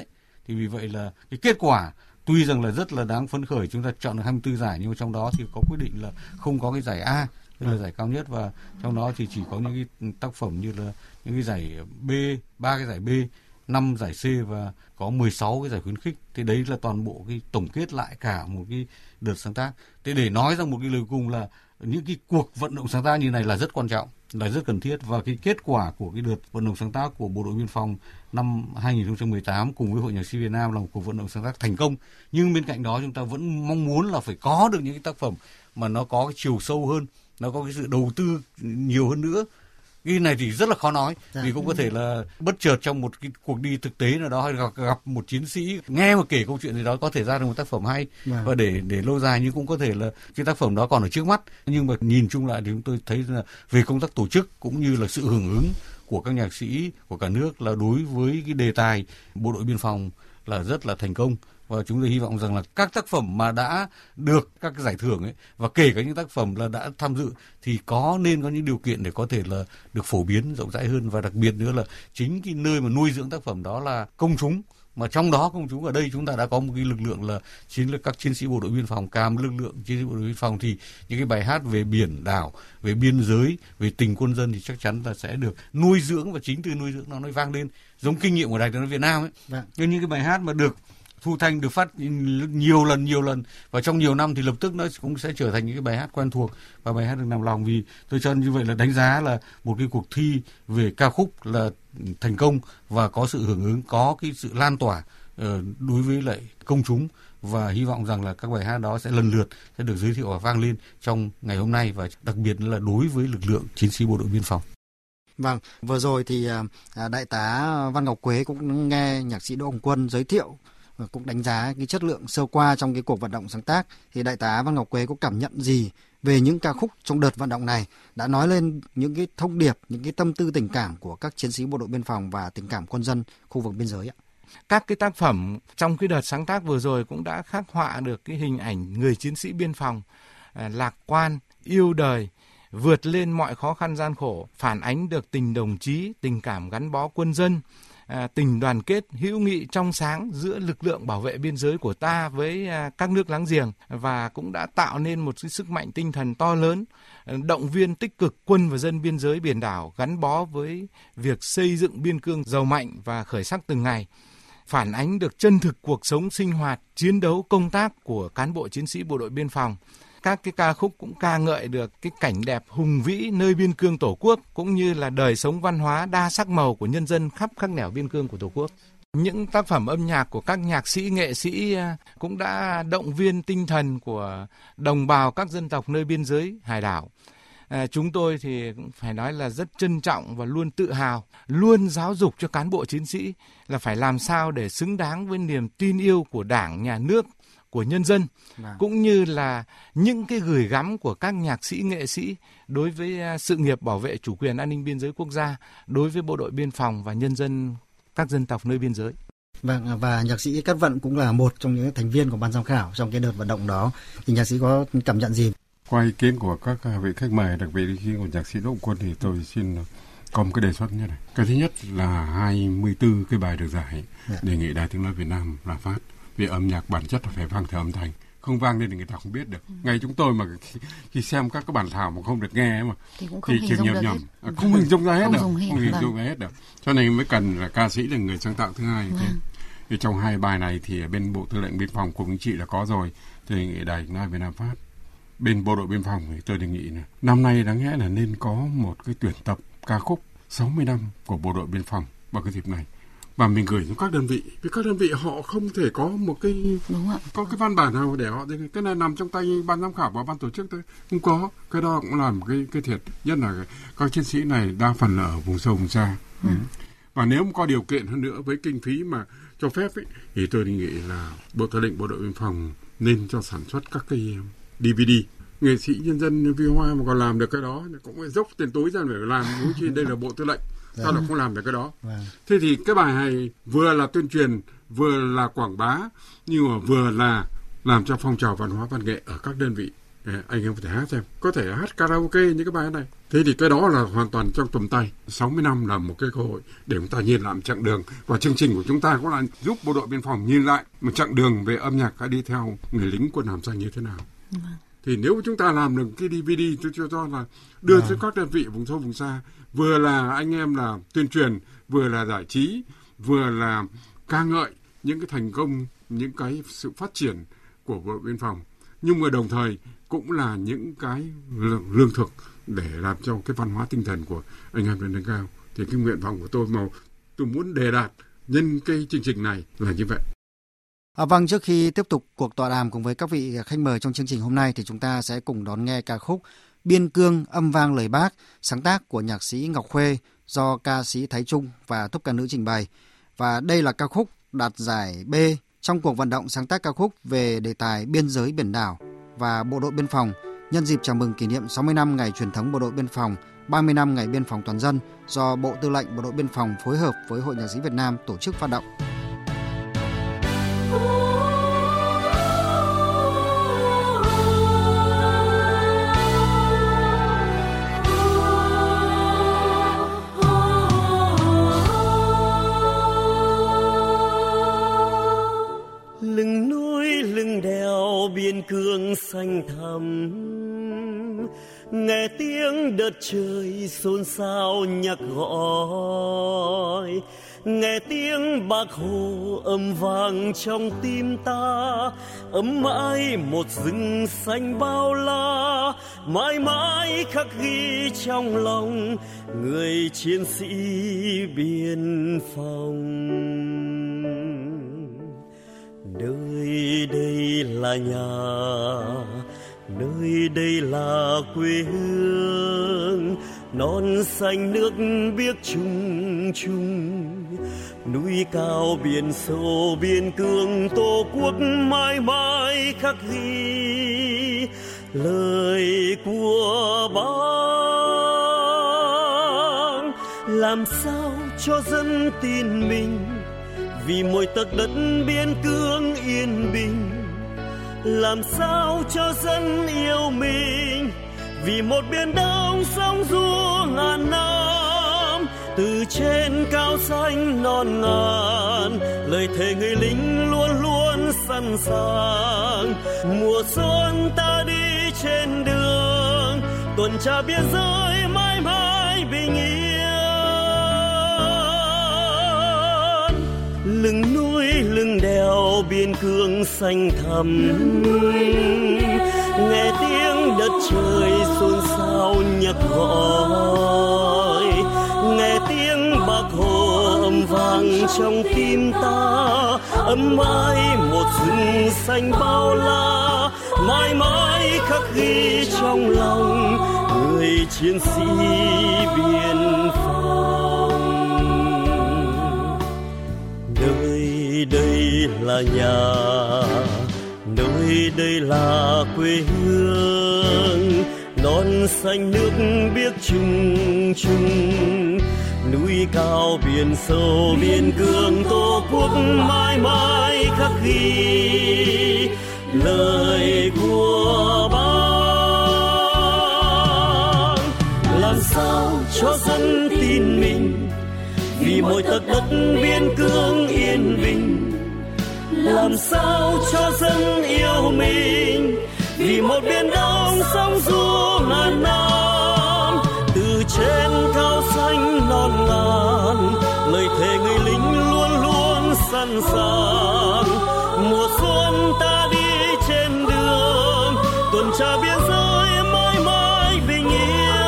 Thì vì vậy là cái kết quả tuy rằng là rất là đáng phấn khởi, chúng ta chọn được 24 giải nhưng mà trong đó thì có quyết định là không có cái giải A, tức là giải cao nhất, và trong đó thì chỉ có những cái tác phẩm như là những cái giải B, 3 cái giải B, 5 giải C và có 16 cái giải khuyến khích. Thì đấy là toàn bộ cái tổng kết lại cả một cái đợt sáng tác. Thế để nói ra một cái lời cùng là những cái cuộc vận động sáng tác như này là rất quan trọng, là rất cần thiết, và cái kết quả của cái đợt vận động sáng tác của Bộ đội Biên phòng năm 2018 cùng với Hội Nhạc sĩ Việt Nam là một cuộc vận động sáng tác thành công. Nhưng bên cạnh đó chúng ta vẫn mong muốn là phải có được những cái tác phẩm mà nó có cái chiều sâu hơn, nó có cái sự đầu tư nhiều hơn nữa. Cái này thì rất là khó nói, vì cũng có thể là bất chợt trong một cái cuộc đi thực tế nào đó hay gặp một chiến sĩ nghe mà kể câu chuyện gì đó có thể ra được một tác phẩm hay, và để lâu dài, nhưng cũng có thể là cái tác phẩm đó còn ở trước mắt. Nhưng mà nhìn chung lại thì chúng tôi thấy là về công tác tổ chức cũng như là sự hưởng ứng của các nhạc sĩ của cả nước là đối với cái đề tài Bộ đội Biên phòng là rất là thành công. Và chúng tôi hy vọng rằng là các tác phẩm mà đã được các giải thưởng ấy, và kể cả những tác phẩm là đã tham dự thì nên có những điều kiện để có thể là được phổ biến rộng rãi hơn, và đặc biệt nữa là chính cái nơi mà nuôi dưỡng tác phẩm đó là công chúng. Mà trong đó công chúng ở đây chúng ta đã có một cái lực lượng là chính là các chiến sĩ bộ đội biên phòng. Cả một lực lượng chiến sĩ bộ đội biên phòng thì những cái bài hát về biển đảo, về biên giới, về tình quân dân thì chắc chắn là sẽ được nuôi dưỡng, và chính từ nuôi dưỡng nó vang lên, giống kinh nghiệm của Đài Tiếng nói Việt Nam ấy. Nhưng những cái bài hát mà được thu thanh, được phát nhiều lần và trong nhiều năm thì lập tức nó cũng sẽ trở thành những cái bài hát quen thuộc và bài hát được nằm lòng. Vì tôi cho như vậy là đánh giá là một cái cuộc thi về ca khúc là thành công và có sự hưởng ứng, có cái sự lan tỏa đối với lại công chúng, và hy vọng rằng là các bài hát đó sẽ lần lượt sẽ được giới thiệu và vang lên trong ngày hôm nay, và đặc biệt là đối với lực lượng chiến sĩ bộ đội biên phòng. Vâng, vừa rồi thì đại tá Văn Ngọc Quế cũng nghe nhạc sĩ Đỗ Hồng Quân giới thiệu và cũng đánh giá cái chất lượng sơ qua trong cái cuộc vận động sáng tác. Thì đại tá Văn Ngọc Quế có cảm nhận gì về những ca khúc trong đợt vận động này, đã nói lên những cái thông điệp, những cái tâm tư tình cảm của các chiến sĩ bộ đội biên phòng và tình cảm quân dân khu vực biên giới ạ? Các cái tác phẩm trong cái đợt sáng tác vừa rồi cũng đã khắc họa được cái hình ảnh người chiến sĩ biên phòng lạc quan, yêu đời, vượt lên mọi khó khăn gian khổ, phản ánh được tình đồng chí, tình cảm gắn bó quân dân, tình đoàn kết, hữu nghị trong sáng giữa lực lượng bảo vệ biên giới của ta với các nước láng giềng, và cũng đã tạo nên một cái sức mạnh tinh thần to lớn, động viên tích cực quân và dân biên giới biển đảo gắn bó với việc xây dựng biên cương giàu mạnh và khởi sắc từng ngày, phản ánh được chân thực cuộc sống sinh hoạt, chiến đấu, công tác của cán bộ chiến sĩ bộ đội biên phòng. Các cái ca khúc cũng ca ngợi được cái cảnh đẹp hùng vĩ nơi biên cương Tổ quốc, cũng như là đời sống văn hóa đa sắc màu của nhân dân khắp các nẻo biên cương của Tổ quốc. Những tác phẩm âm nhạc của các nhạc sĩ, nghệ sĩ cũng đã động viên tinh thần của đồng bào các dân tộc nơi biên giới hải đảo. Chúng tôi thì cũng phải nói là rất trân trọng và luôn tự hào, luôn giáo dục cho cán bộ chiến sĩ là phải làm sao để xứng đáng với niềm tin yêu của Đảng, Nhà nước, của nhân dân, cũng như là những cái gửi gắm của các nhạc sĩ, nghệ sĩ đối với sự nghiệp bảo vệ chủ quyền an ninh biên giới quốc gia, đối với bộ đội biên phòng và nhân dân các dân tộc nơi biên giới. Vâng, và nhạc sĩ Cát Vận cũng là một trong những thành viên của ban giám khảo trong cái đợt vận động đó. Thì nhạc sĩ có cảm nhận gì? Qua ý kiến của các vị khách mời, đặc biệt ý kiến của nhạc sĩ Đỗ Hồng Quân, thì tôi xin có một cái đề xuất như này. Cái thứ nhất là 24 cái bài được giải đề nghị Đài Tiếng nói Việt Nam là phát. Vì âm nhạc bản chất là phải vang theo âm thanh, không vang lên thì người ta không biết được. Ngay chúng tôi mà khi xem các bản thảo mà không được nghe mà thì chỉ nhầm, không hình dung ra hết được, không hình dung ra hết được. Cho nên mới cần là ca sĩ là người sáng tạo thứ hai. Thì trong hai bài này thì bên Bộ Tư lệnh Biên phòng Cục Chính trị là có rồi, thì đề nghị Đài Tiếng nói Việt Nam phát. Bên Bộ đội Biên phòng thì tôi đề nghị là năm nay đáng lẽ là nên có một cái tuyển tập ca khúc 60 năm của Bộ đội Biên phòng vào cái dịp này, và mình gửi cho các đơn vị, vì các đơn vị họ không thể có một cái có cái văn bản nào để họ, cái này nằm trong tay ban giám khảo và ban tổ chức thôi, không có. Cái đó cũng là một cái thiệt, nhất là các chiến sĩ này đa phần là ở vùng sâu vùng xa. Và nếu có điều kiện hơn nữa với kinh phí mà cho phép ấy, thì tôi đề nghị là Bộ Tư lệnh Bộ đội Biên phòng nên cho sản xuất các cái DVD. Nghệ sĩ nhân dân Vi Hoa mà còn làm được cái đó cũng phải dốc tiền túi ra để làm, huống chi đây là Bộ Tư lệnh, sao là không làm được cái đó. Thế thì cái bài này vừa là tuyên truyền, vừa là quảng bá, nhưng mà vừa là làm cho phong trào văn hóa văn nghệ ở các đơn vị anh em có thể hát xem, có thể hát karaoke những cái bài này. Thế thì cái đó là hoàn toàn trong tầm tay. 60 năm là một cái cơ hội để chúng ta nhìn lại một chặng đường, và chương trình của chúng ta cũng là giúp bộ đội biên phòng nhìn lại một chặng đường về âm nhạc đã đi theo người lính quân hàm xanh như thế nào. Thì nếu chúng ta làm được cái DVD, tôi cho là đưa tới các đơn vị vùng sâu vùng xa, vừa là anh em là tuyên truyền, vừa là giải trí, vừa là ca ngợi những cái thành công, những cái sự phát triển của bộ đội biên phòng, nhưng mà đồng thời cũng là những cái lương thực để làm cho cái văn hóa tinh thần của anh em lên nâng cao. Thì cái nguyện vọng của tôi mà tôi muốn đề đạt nhân cái chương trình này là như vậy. Vâng, trước khi tiếp tục cuộc tọa đàm cùng với các vị khách mời trong chương trình hôm nay thì chúng ta sẽ cùng đón nghe ca khúc Biên Cương âm vang lời Bác, sáng tác của nhạc sĩ Ngọc Khuê do ca sĩ Thái Trung và tốp ca nữ trình bày. Và đây là ca khúc đạt giải B trong cuộc vận động sáng tác ca khúc về đề tài biên giới biển đảo và bộ đội biên phòng nhân dịp chào mừng kỷ niệm 60 năm ngày truyền thống bộ đội biên phòng, 30 năm ngày biên phòng toàn dân do Bộ Tư lệnh Bộ đội Biên phòng phối hợp với Hội Nhạc sĩ Việt Nam tổ chức phát động. Lưng núi lưng đèo biên cương xanh thẳm, nghe tiếng đất trời xôn xao nhạc gọi, nghe tiếng Bác Hồ âm vang trong tim ta, ấm mãi một rừng xanh bao la, mãi mãi khắc ghi trong lòng người chiến sĩ biên phòng. Nơi đây là nhà, nơi đây là quê hương, non xanh nước biếc chung chung, núi cao biển sâu biên cương, tổ quốc mãi mãi khắc ghi lời của Bác. Làm sao cho dân tin mình, vì mỗi tấc đất biên cương yên bình. Làm sao cho dân yêu mình, vì một biển đông sóng gió ngàn năm. Từ trên cao xanh non ngàn, lời thề người lính luôn luôn sẵn sàng. Mùa xuân ta đi trên đường, tuần tra biên giới mãi mãi bình yên. Lưng núi lưng đèo biên cương xanh thẳm, nghe tiếng đất trời xôn xao nhạc gọi, nghe tiếng Bác Hồ âm vang trong tim ta, ấm mãi một rừng xanh bao la, mãi mãi khắc ghi trong lòng người chiến sĩ biên phòng. Nơi đây là nhà, nơi đây là quê hương, non xanh nước biếc chung chung, núi cao biển sâu biên cương, tổ quốc mãi mãi khắc ghi lời của Bác. Làm sao cho dân tin mình, vì mỗi tấc đất biên cương yên bình. Làm sao cho dân yêu mình, vì một biển đông sóng gió ngàn năm. Từ trên cao xanh non ngàn, lời thề người lính luôn luôn sẵn sàng. Mùa xuân ta đi trên đường, tuần tra biên giới mãi mãi bình yên.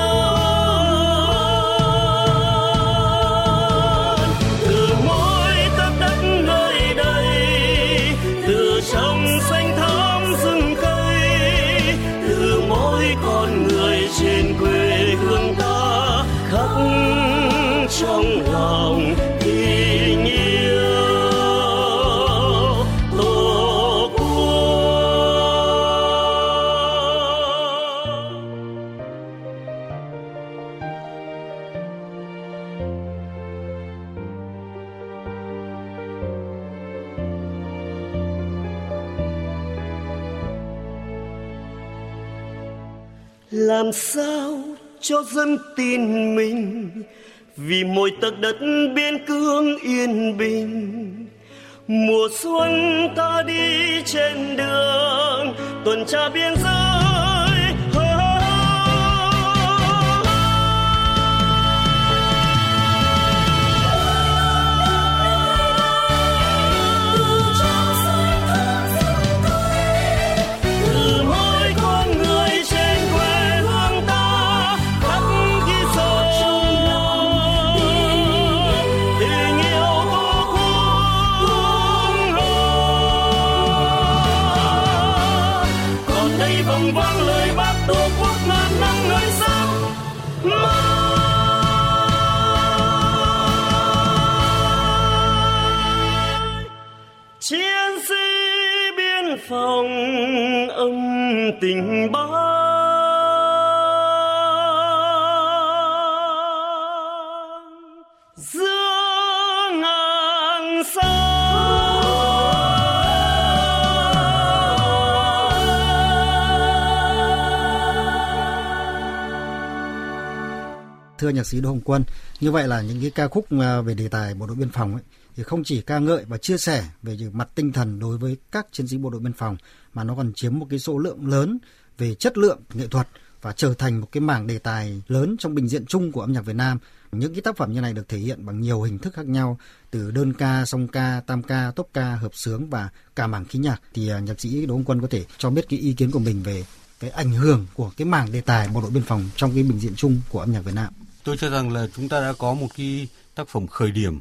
Từ mỗi tấc đất nơi đây, từ trong xanh thẳm rừng cây, từ mỗi con người trên làm sao cho dân tin mình, vì mỗi tấc đất biên cương yên bình. Mùa xuân ta đi trên đường tuần tra biên giới. Chiến sĩ biên phòng âm tình báo giữa ngàn sao. Thưa nhạc sĩ Đỗ Hồng Quân, như vậy là những cái ca khúc về đề tài bộ đội biên phòng ấy thì không chỉ ca ngợi và chia sẻ về mặt tinh thần đối với các chiến sĩ bộ đội biên phòng, mà nó còn chiếm một cái số lượng lớn về chất lượng nghệ thuật và trở thành một cái mảng đề tài lớn trong bình diện chung của âm nhạc Việt Nam. Những cái tác phẩm như này được thể hiện bằng nhiều hình thức khác nhau, từ đơn ca, song ca, tam ca, tốp ca, hợp xướng và cả mảng khí nhạc. Thì nhạc sĩ Đỗ Hồng Quân có thể cho biết cái ý kiến của mình về cái ảnh hưởng của cái mảng đề tài bộ đội biên phòng trong cái bình diện chung của âm nhạc Việt Nam. Tôi cho rằng là chúng ta đã có một cái tác phẩm khởi điểm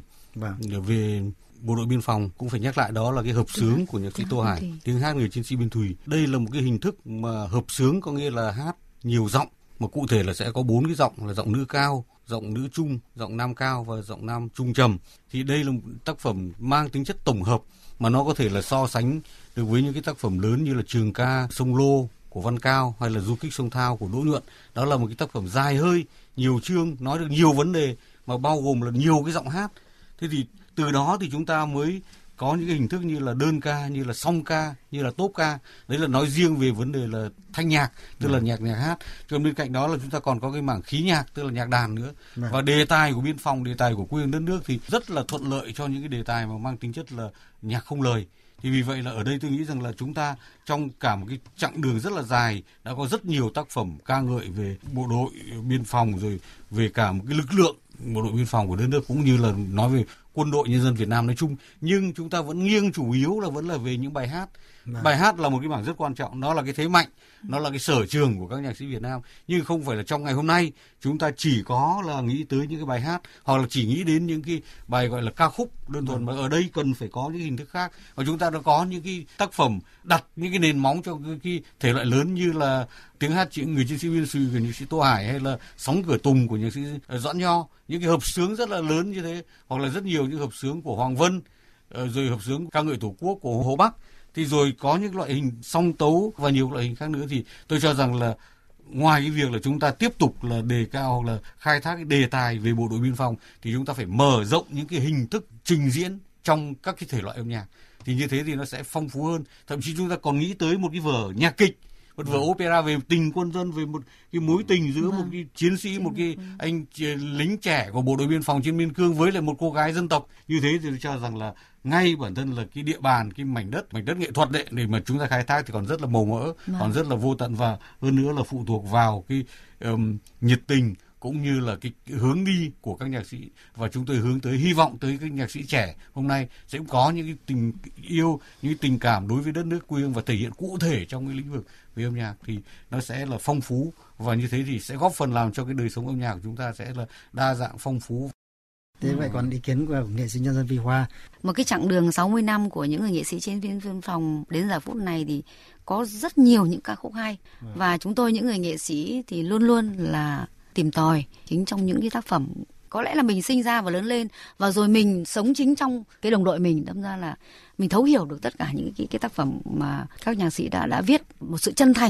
về bộ đội biên phòng, cũng phải nhắc lại đó là cái hợp xướng của nhạc sĩ Tô Hải, tiếng hát người chiến sĩ biên thùy. Đây là một cái hình thức mà hợp xướng có nghĩa là hát nhiều giọng, mà cụ thể là sẽ có 4 cái giọng, là giọng nữ cao, giọng nữ trung, giọng nam cao và giọng nam trung trầm. Thì đây là một tác phẩm mang tính chất tổng hợp mà nó có thể là so sánh được với những cái tác phẩm lớn như là Trường ca Sông Lô của Văn Cao hay là Du kích Sông Thao của Đỗ Nhuận. Đó là một cái tác phẩm dài hơi, nhiều chương, nói được nhiều vấn đề mà bao gồm là nhiều cái giọng hát. Thế thì từ đó thì chúng ta mới có những cái hình thức như là đơn ca, như là song ca, như là tốp ca. Đấy là nói riêng về vấn đề là thanh nhạc, tức là nhạc hát. Còn bên cạnh đó là chúng ta còn có cái mảng khí nhạc, tức là nhạc đàn nữa. Và đề tài của biên phòng, đề tài của quê hương đất nước thì rất là thuận lợi cho những cái đề tài mà mang tính chất là nhạc không lời. Thì vì vậy là ở đây tôi nghĩ rằng là chúng ta trong cả một cái chặng đường rất là dài đã có rất nhiều tác phẩm ca ngợi về bộ đội biên phòng, rồi về cả một cái lực lượng bộ đội biên phòng của đất nước, cũng như là nói về quân đội nhân dân Việt Nam nói chung. Nhưng chúng ta vẫn nghiêng chủ yếu là vẫn là về những bài hát. Bài hát là một cái mảng rất quan trọng, nó là cái thế mạnh, nó là cái sở trường của các nhạc sĩ Việt Nam. Nhưng không phải là trong ngày hôm nay chúng ta chỉ có là nghĩ tới những cái bài hát, hoặc là chỉ nghĩ đến những cái bài gọi là ca khúc đơn thuần, mà ở đây cần phải có những hình thức khác. Và chúng ta đã có những cái tác phẩm đặt những cái nền móng cho cái thể loại lớn như là tiếng hát người chiến sĩ biên thùy của nhạc sĩ Tô Hải, hay là Sóng Cửa Tùng của nhạc sĩ Doãn Nho, những cái hợp xướng rất là lớn như thế, hoặc là rất nhiều những hợp xướng của Hoàng Vân, rồi hợp xướng ca ngợi Tổ quốc của Hồ Bắc. Thì rồi có những loại hình song tấu và nhiều loại hình khác nữa. Thì tôi cho rằng là ngoài cái việc là chúng ta tiếp tục là đề cao hoặc là khai thác cái đề tài về bộ đội biên phòng, thì chúng ta phải mở rộng những cái hình thức trình diễn trong các cái thể loại âm nhạc. Thì như thế thì nó sẽ phong phú hơn. Thậm chí chúng ta còn nghĩ tới một cái vở nhạc kịch, một vở opera về tình quân dân, về một cái mối tình giữa một cái chiến sĩ, một cái anh lính trẻ của bộ đội biên phòng trên biên cương với lại một cô gái dân tộc. Như thế thì tôi cho rằng là ngay bản thân là cái địa bàn, cái mảnh đất nghệ thuật đấy, để mà chúng ta khai thác thì còn rất là màu mỡ, còn rất là vô tận, và hơn nữa là phụ thuộc vào cái nhiệt tình cũng như là cái hướng đi của các nhạc sĩ. Và chúng tôi hướng tới, hy vọng tới các nhạc sĩ trẻ hôm nay sẽ có những cái tình yêu, những cái tình cảm đối với đất nước quê hương và thể hiện cụ thể trong cái lĩnh vực về âm nhạc, thì nó sẽ là phong phú, và như thế thì sẽ góp phần làm cho cái đời sống âm nhạc của chúng ta sẽ là đa dạng, phong phú. Thế vậy còn ý kiến của nghệ sĩ nhân dân Vi Hoa? Một cái chặng đường 60 năm của những người nghệ sĩ trên biên phòng đến giờ phút này thì có rất nhiều những ca khúc hay. Và chúng tôi những người nghệ sĩ thì luôn luôn là tìm tòi chính trong những cái tác phẩm. Có lẽ là mình sinh ra và lớn lên, và rồi mình sống chính trong cái đồng đội mình, đâm ra là mình thấu hiểu được tất cả những cái tác phẩm mà các nhạc sĩ đã viết, một sự chân thành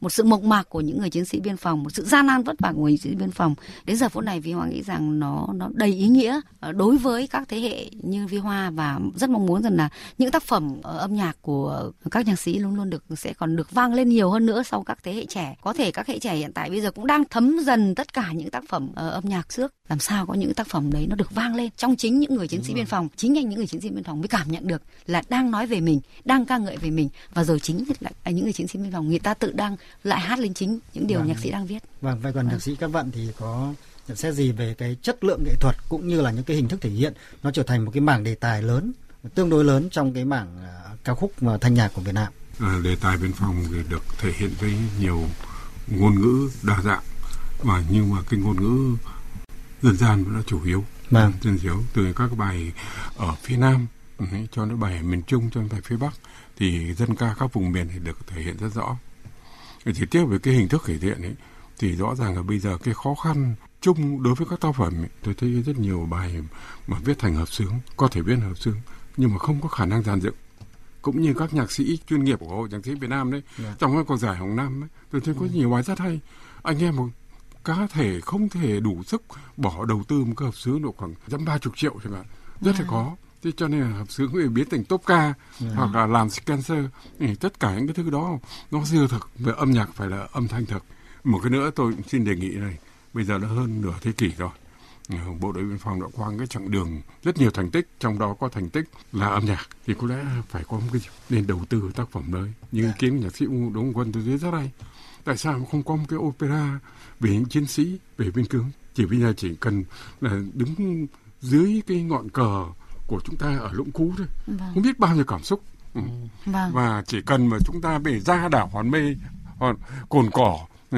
một sự mộc mạc của những người chiến sĩ biên phòng, một sự gian nan vất vả của người chiến sĩ biên phòng. Đến giờ phút này Vi Hoa nghĩ rằng nó đầy ý nghĩa đối với các thế hệ như Vi Hoa, và rất mong muốn rằng là những tác phẩm âm nhạc của các nhạc sĩ luôn luôn sẽ còn được vang lên nhiều hơn nữa sau các thế hệ trẻ. Có thể các thế hệ trẻ hiện tại bây giờ cũng đang thấm dần tất cả những tác phẩm âm nhạc trước. Làm sao có những tác phẩm đấy nó được vang lên trong chính những người chiến sĩ biên phòng, chính những người chiến sĩ biên phòng mới cảm nhận được là đang nói về mình, đang ca ngợi về mình, và rồi chính là những người chiến sĩ biên phòng người ta tự đang lại hát lên chính những điều nhạc sĩ đang viết. Vâng, vậy còn nhạc sĩ Cát Vận thì có nhận xét gì về cái chất lượng nghệ thuật cũng như là những cái hình thức thể hiện nó trở thành một cái mảng đề tài lớn, tương đối lớn trong cái mảng ca khúc và thanh nhạc của Việt Nam? Đề tài biên phòng thì được thể hiện với nhiều ngôn ngữ đa dạng, nhưng mà cái ngôn ngữ dân gian vẫn là chủ yếu. Dân yếu từ các bài ở phía Nam cho đến bài miền Trung, cho đến bài phía Bắc, thì dân ca các vùng miền thì được thể hiện rất rõ. Chỉ tiếc về cái hình thức thể hiện ấy, thì rõ ràng là bây giờ cái khó khăn chung đối với các tác phẩm ấy, tôi thấy rất nhiều bài mà viết thành hợp xướng, có thể viết hợp xướng nhưng mà không có khả năng dàn dựng. Cũng như các nhạc sĩ chuyên nghiệp của Hội Nhạc sĩ Việt Nam đấy, trong cái cuộc giải Hồng Nam ấy, tôi thấy có nhiều bài rất hay. Anh em một cá thể không thể đủ sức bỏ đầu tư một cái hợp xướng độ khoảng 30 triệu chẳng hạn, rất là khó. Thế cho nên là hợp xướng phải biến thành top ca hoặc là làm sequencer, tất cả những cái thứ đó nó siêu thực, về âm nhạc phải là âm thanh thực. Một cái nữa tôi xin đề nghị này, bây giờ đã hơn nửa thế kỷ rồi, bộ đội biên phòng đã qua cái chặng đường rất nhiều thành tích, trong đó có thành tích là âm nhạc, thì có lẽ phải có một cái nên đầu tư tác phẩm mới. Như ý kiến nhạc sĩ Đỗ Hùng Quân tôi thấy rất hay. Tại sao không có một cái opera về những chiến sĩ về biên cương? Chỉ bây giờ chỉ cần là đứng dưới cái ngọn cờ của chúng ta ở Lũng Cú thôi, không biết bao nhiêu cảm xúc. Và chỉ cần mà chúng ta về ra đảo Hòn Mê, Cồn Cỏ,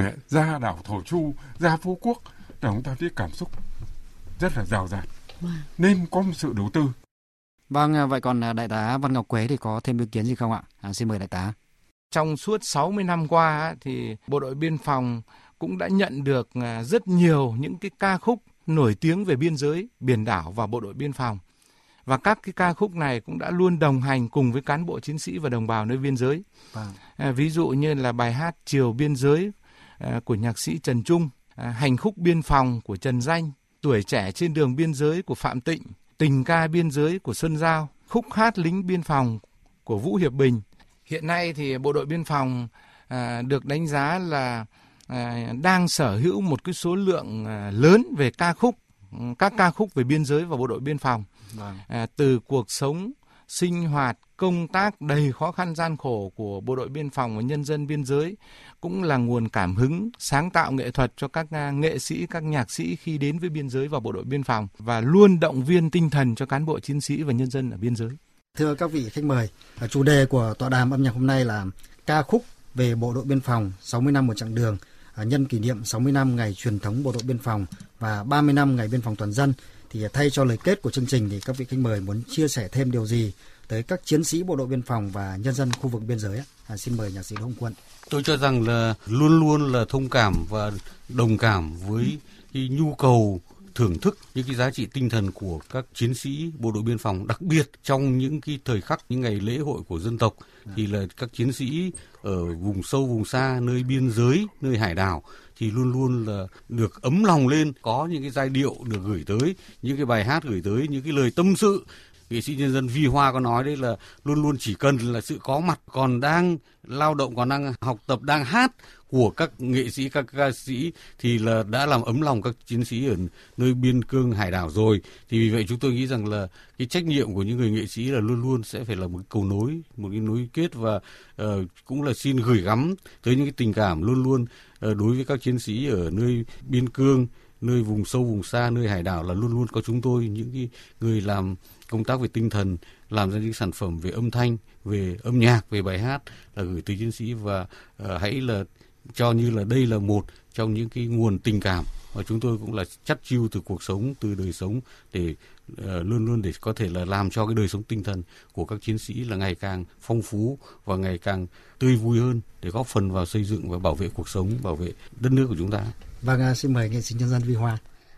ra đảo Thổ Chu, ra Phú Quốc, để chúng ta biết cảm xúc rất là rào rạt. Nên có một sự đầu tư. Vâng, vậy còn Đại tá Văn Ngọc Quế thì có thêm ý kiến gì không ạ? Xin mời Đại tá. Trong suốt 60 năm qua thì bộ đội biên phòng cũng đã nhận được rất nhiều những cái ca khúc nổi tiếng về biên giới, biển đảo và bộ đội biên phòng. Và các cái ca khúc này cũng đã luôn đồng hành cùng với cán bộ chiến sĩ và đồng bào nơi biên giới. Ví dụ như là bài hát Chiều Biên Giới của nhạc sĩ Trần Trung, Hành khúc biên phòng của Trần Danh, Tuổi trẻ trên đường biên giới của Phạm Tịnh, Tình ca biên giới của Xuân Giao, Khúc hát lính biên phòng của Vũ Hiệp Bình. Hiện nay thì bộ đội biên phòng được đánh giá là đang sở hữu một cái số lượng lớn về ca khúc, các ca khúc về biên giới và bộ đội biên phòng. Từ cuộc sống, sinh hoạt, công tác đầy khó khăn gian khổ của bộ đội biên phòng và nhân dân biên giới cũng là nguồn cảm hứng sáng tạo nghệ thuật cho các nghệ sĩ, các nhạc sĩ khi đến với biên giới và bộ đội biên phòng, và luôn động viên tinh thần cho cán bộ chiến sĩ và nhân dân ở biên giới. Thưa các vị khách mời, chủ đề của tọa đàm âm nhạc hôm nay là ca khúc về bộ đội biên phòng 60 năm một chặng đường, nhân kỷ niệm 60 năm ngày truyền thống bộ đội biên phòng và 30 năm ngày biên phòng toàn dân. Thì thay cho lời kết của chương trình thì các vị khách mời muốn chia sẻ thêm điều gì tới các chiến sĩ bộ đội biên phòng và nhân dân khu vực biên giới? Xin mời nhạc sĩ Đỗ Hùng Quân. Tôi cho rằng là luôn luôn là thông cảm và đồng cảm với cái nhu cầu thưởng thức những cái giá trị tinh thần của các chiến sĩ bộ đội biên phòng, đặc biệt trong những cái thời khắc, những ngày lễ hội của dân tộc, thì là các chiến sĩ ở vùng sâu vùng xa, nơi biên giới, nơi hải đảo thì luôn luôn là được ấm lòng lên, có những cái giai điệu được gửi tới, những cái bài hát gửi tới, những cái lời tâm sự. Nghệ sĩ nhân dân Vi Hoa có nói đấy là luôn luôn chỉ cần là sự có mặt, còn đang lao động, còn đang học tập, đang hát của các nghệ sĩ, các ca sĩ thì là đã làm ấm lòng các chiến sĩ ở nơi biên cương hải đảo rồi. Thì vì vậy chúng tôi nghĩ rằng là cái trách nhiệm của những người nghệ sĩ là luôn luôn sẽ phải là một cầu nối, một cái nối kết, và cũng là xin gửi gắm tới những cái tình cảm luôn luôn đối với các chiến sĩ ở nơi biên cương, nơi vùng sâu vùng xa, nơi hải đảo, là luôn luôn có chúng tôi, những cái người làm công tác về tinh thần, làm ra những sản phẩm về âm thanh, về âm nhạc, về bài hát là gửi tới chiến sĩ, và hãy là cho như là đây là một trong những cái nguồn tình cảm và chúng tôi cũng là chắt chiu từ cuộc sống, từ đời sống để luôn luôn để có thể là làm cho cái đời sống tinh thần của các chiến sĩ là ngày càng phong phú và ngày càng tươi vui hơn, để góp phần vào xây dựng và bảo vệ cuộc sống, bảo vệ đất nước của chúng ta. Vâng, xin mời nghệ sĩ nhân dân Vi Hoa.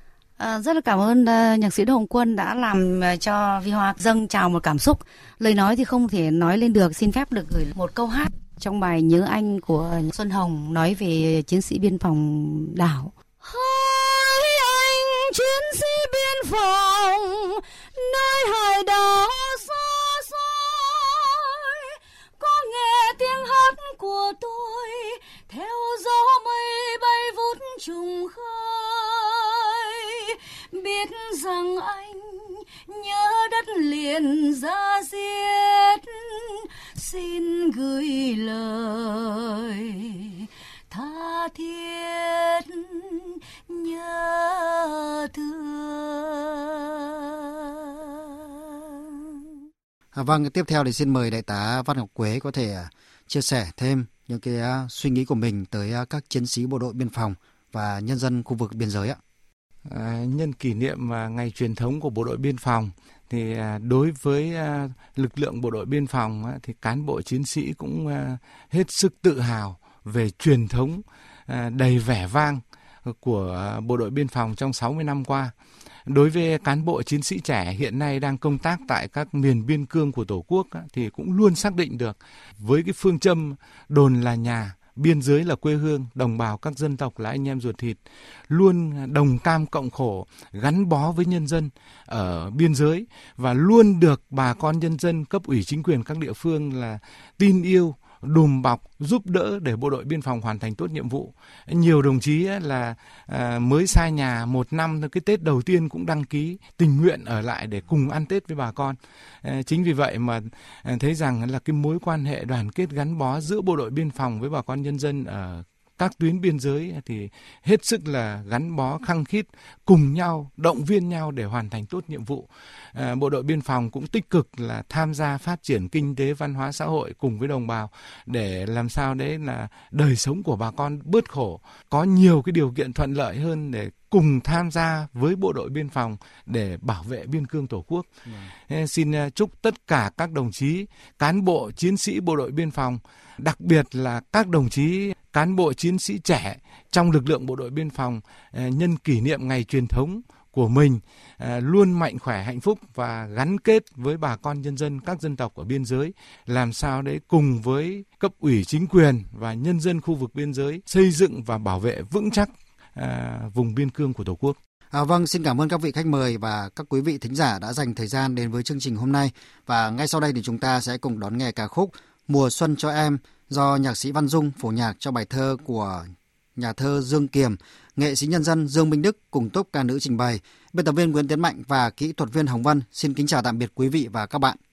Rất là cảm ơn nhạc sĩ Đỗ Hùng Quân đã làm cho Vi Hoa dâng trào một cảm xúc. Lời nói thì không thể nói lên được, xin phép được gửi một câu hát Trong bài Nhớ Anh của Xuân Hồng nói về chiến sĩ biên phòng đảo. Hỡi anh chiến sĩ biên phòng nơi hải đảo xa xôi, có nghe tiếng hát của tôi theo gió mây bay vút trùng khơi, biết rằng anh nhớ đất liền ra diết, xin gửi lời tha thiết nhớ thương. Vâng, tiếp theo thì xin mời Đại tá Văn Ngọc Quế có thể chia sẻ thêm những cái suy nghĩ của mình tới các chiến sĩ bộ đội biên phòng và nhân dân khu vực biên giới ạ. Nhân kỷ niệm ngày truyền thống của bộ đội biên phòng thì đối với lực lượng bộ đội biên phòng thì cán bộ chiến sĩ cũng hết sức tự hào về truyền thống đầy vẻ vang của bộ đội biên phòng trong 60 năm qua. Đối với cán bộ chiến sĩ trẻ hiện nay đang công tác tại các miền biên cương của Tổ quốc thì cũng luôn xác định được với cái phương châm đồn là nhà, biên giới là quê hương, đồng bào các dân tộc là anh em ruột thịt, luôn đồng cam cộng khổ, gắn bó với nhân dân ở biên giới và luôn được bà con nhân dân, cấp ủy chính quyền các địa phương là tin yêu, đùm bọc, giúp đỡ để bộ đội biên phòng hoàn thành tốt nhiệm vụ. Nhiều đồng chí là mới xa nhà 1 năm, cái Tết đầu tiên cũng đăng ký tình nguyện ở lại để cùng ăn Tết với bà con. Chính vì vậy mà thấy rằng là cái mối quan hệ đoàn kết gắn bó giữa bộ đội biên phòng với bà con nhân dân ở các tuyến biên giới thì hết sức là gắn bó khăng khít, cùng nhau động viên nhau để hoàn thành tốt nhiệm vụ. Bộ đội biên phòng cũng tích cực là tham gia phát triển kinh tế văn hóa xã hội cùng với đồng bào để làm sao đấy là đời sống của bà con bớt khổ, có nhiều cái điều kiện thuận lợi hơn để cùng tham gia với bộ đội biên phòng để bảo vệ biên cương Tổ quốc. Xin chúc tất cả các đồng chí cán bộ chiến sĩ bộ đội biên phòng, đặc biệt là các đồng chí cán bộ chiến sĩ trẻ trong lực lượng bộ đội biên phòng nhân kỷ niệm ngày truyền thống của mình luôn mạnh khỏe, hạnh phúc và gắn kết với bà con nhân dân các dân tộc ở biên giới, làm sao đấy cùng với cấp ủy chính quyền và nhân dân khu vực biên giới xây dựng và bảo vệ vững chắc vùng biên cương của Tổ quốc. Vâng, xin cảm ơn các vị khách mời và các quý vị thính giả đã dành thời gian đến với chương trình hôm nay. Và ngay sau đây thì chúng ta sẽ cùng đón nghe ca khúc Mùa Xuân Cho Em do nhạc sĩ Văn Dung phổ nhạc cho bài thơ của nhà thơ Dương Kiềm, nghệ sĩ nhân dân Dương Minh Đức cùng tốp ca nữ trình bày. Biên tập viên Nguyễn Tiến Mạnh và kỹ thuật viên Hồng Vân xin kính chào tạm biệt quý vị và các bạn.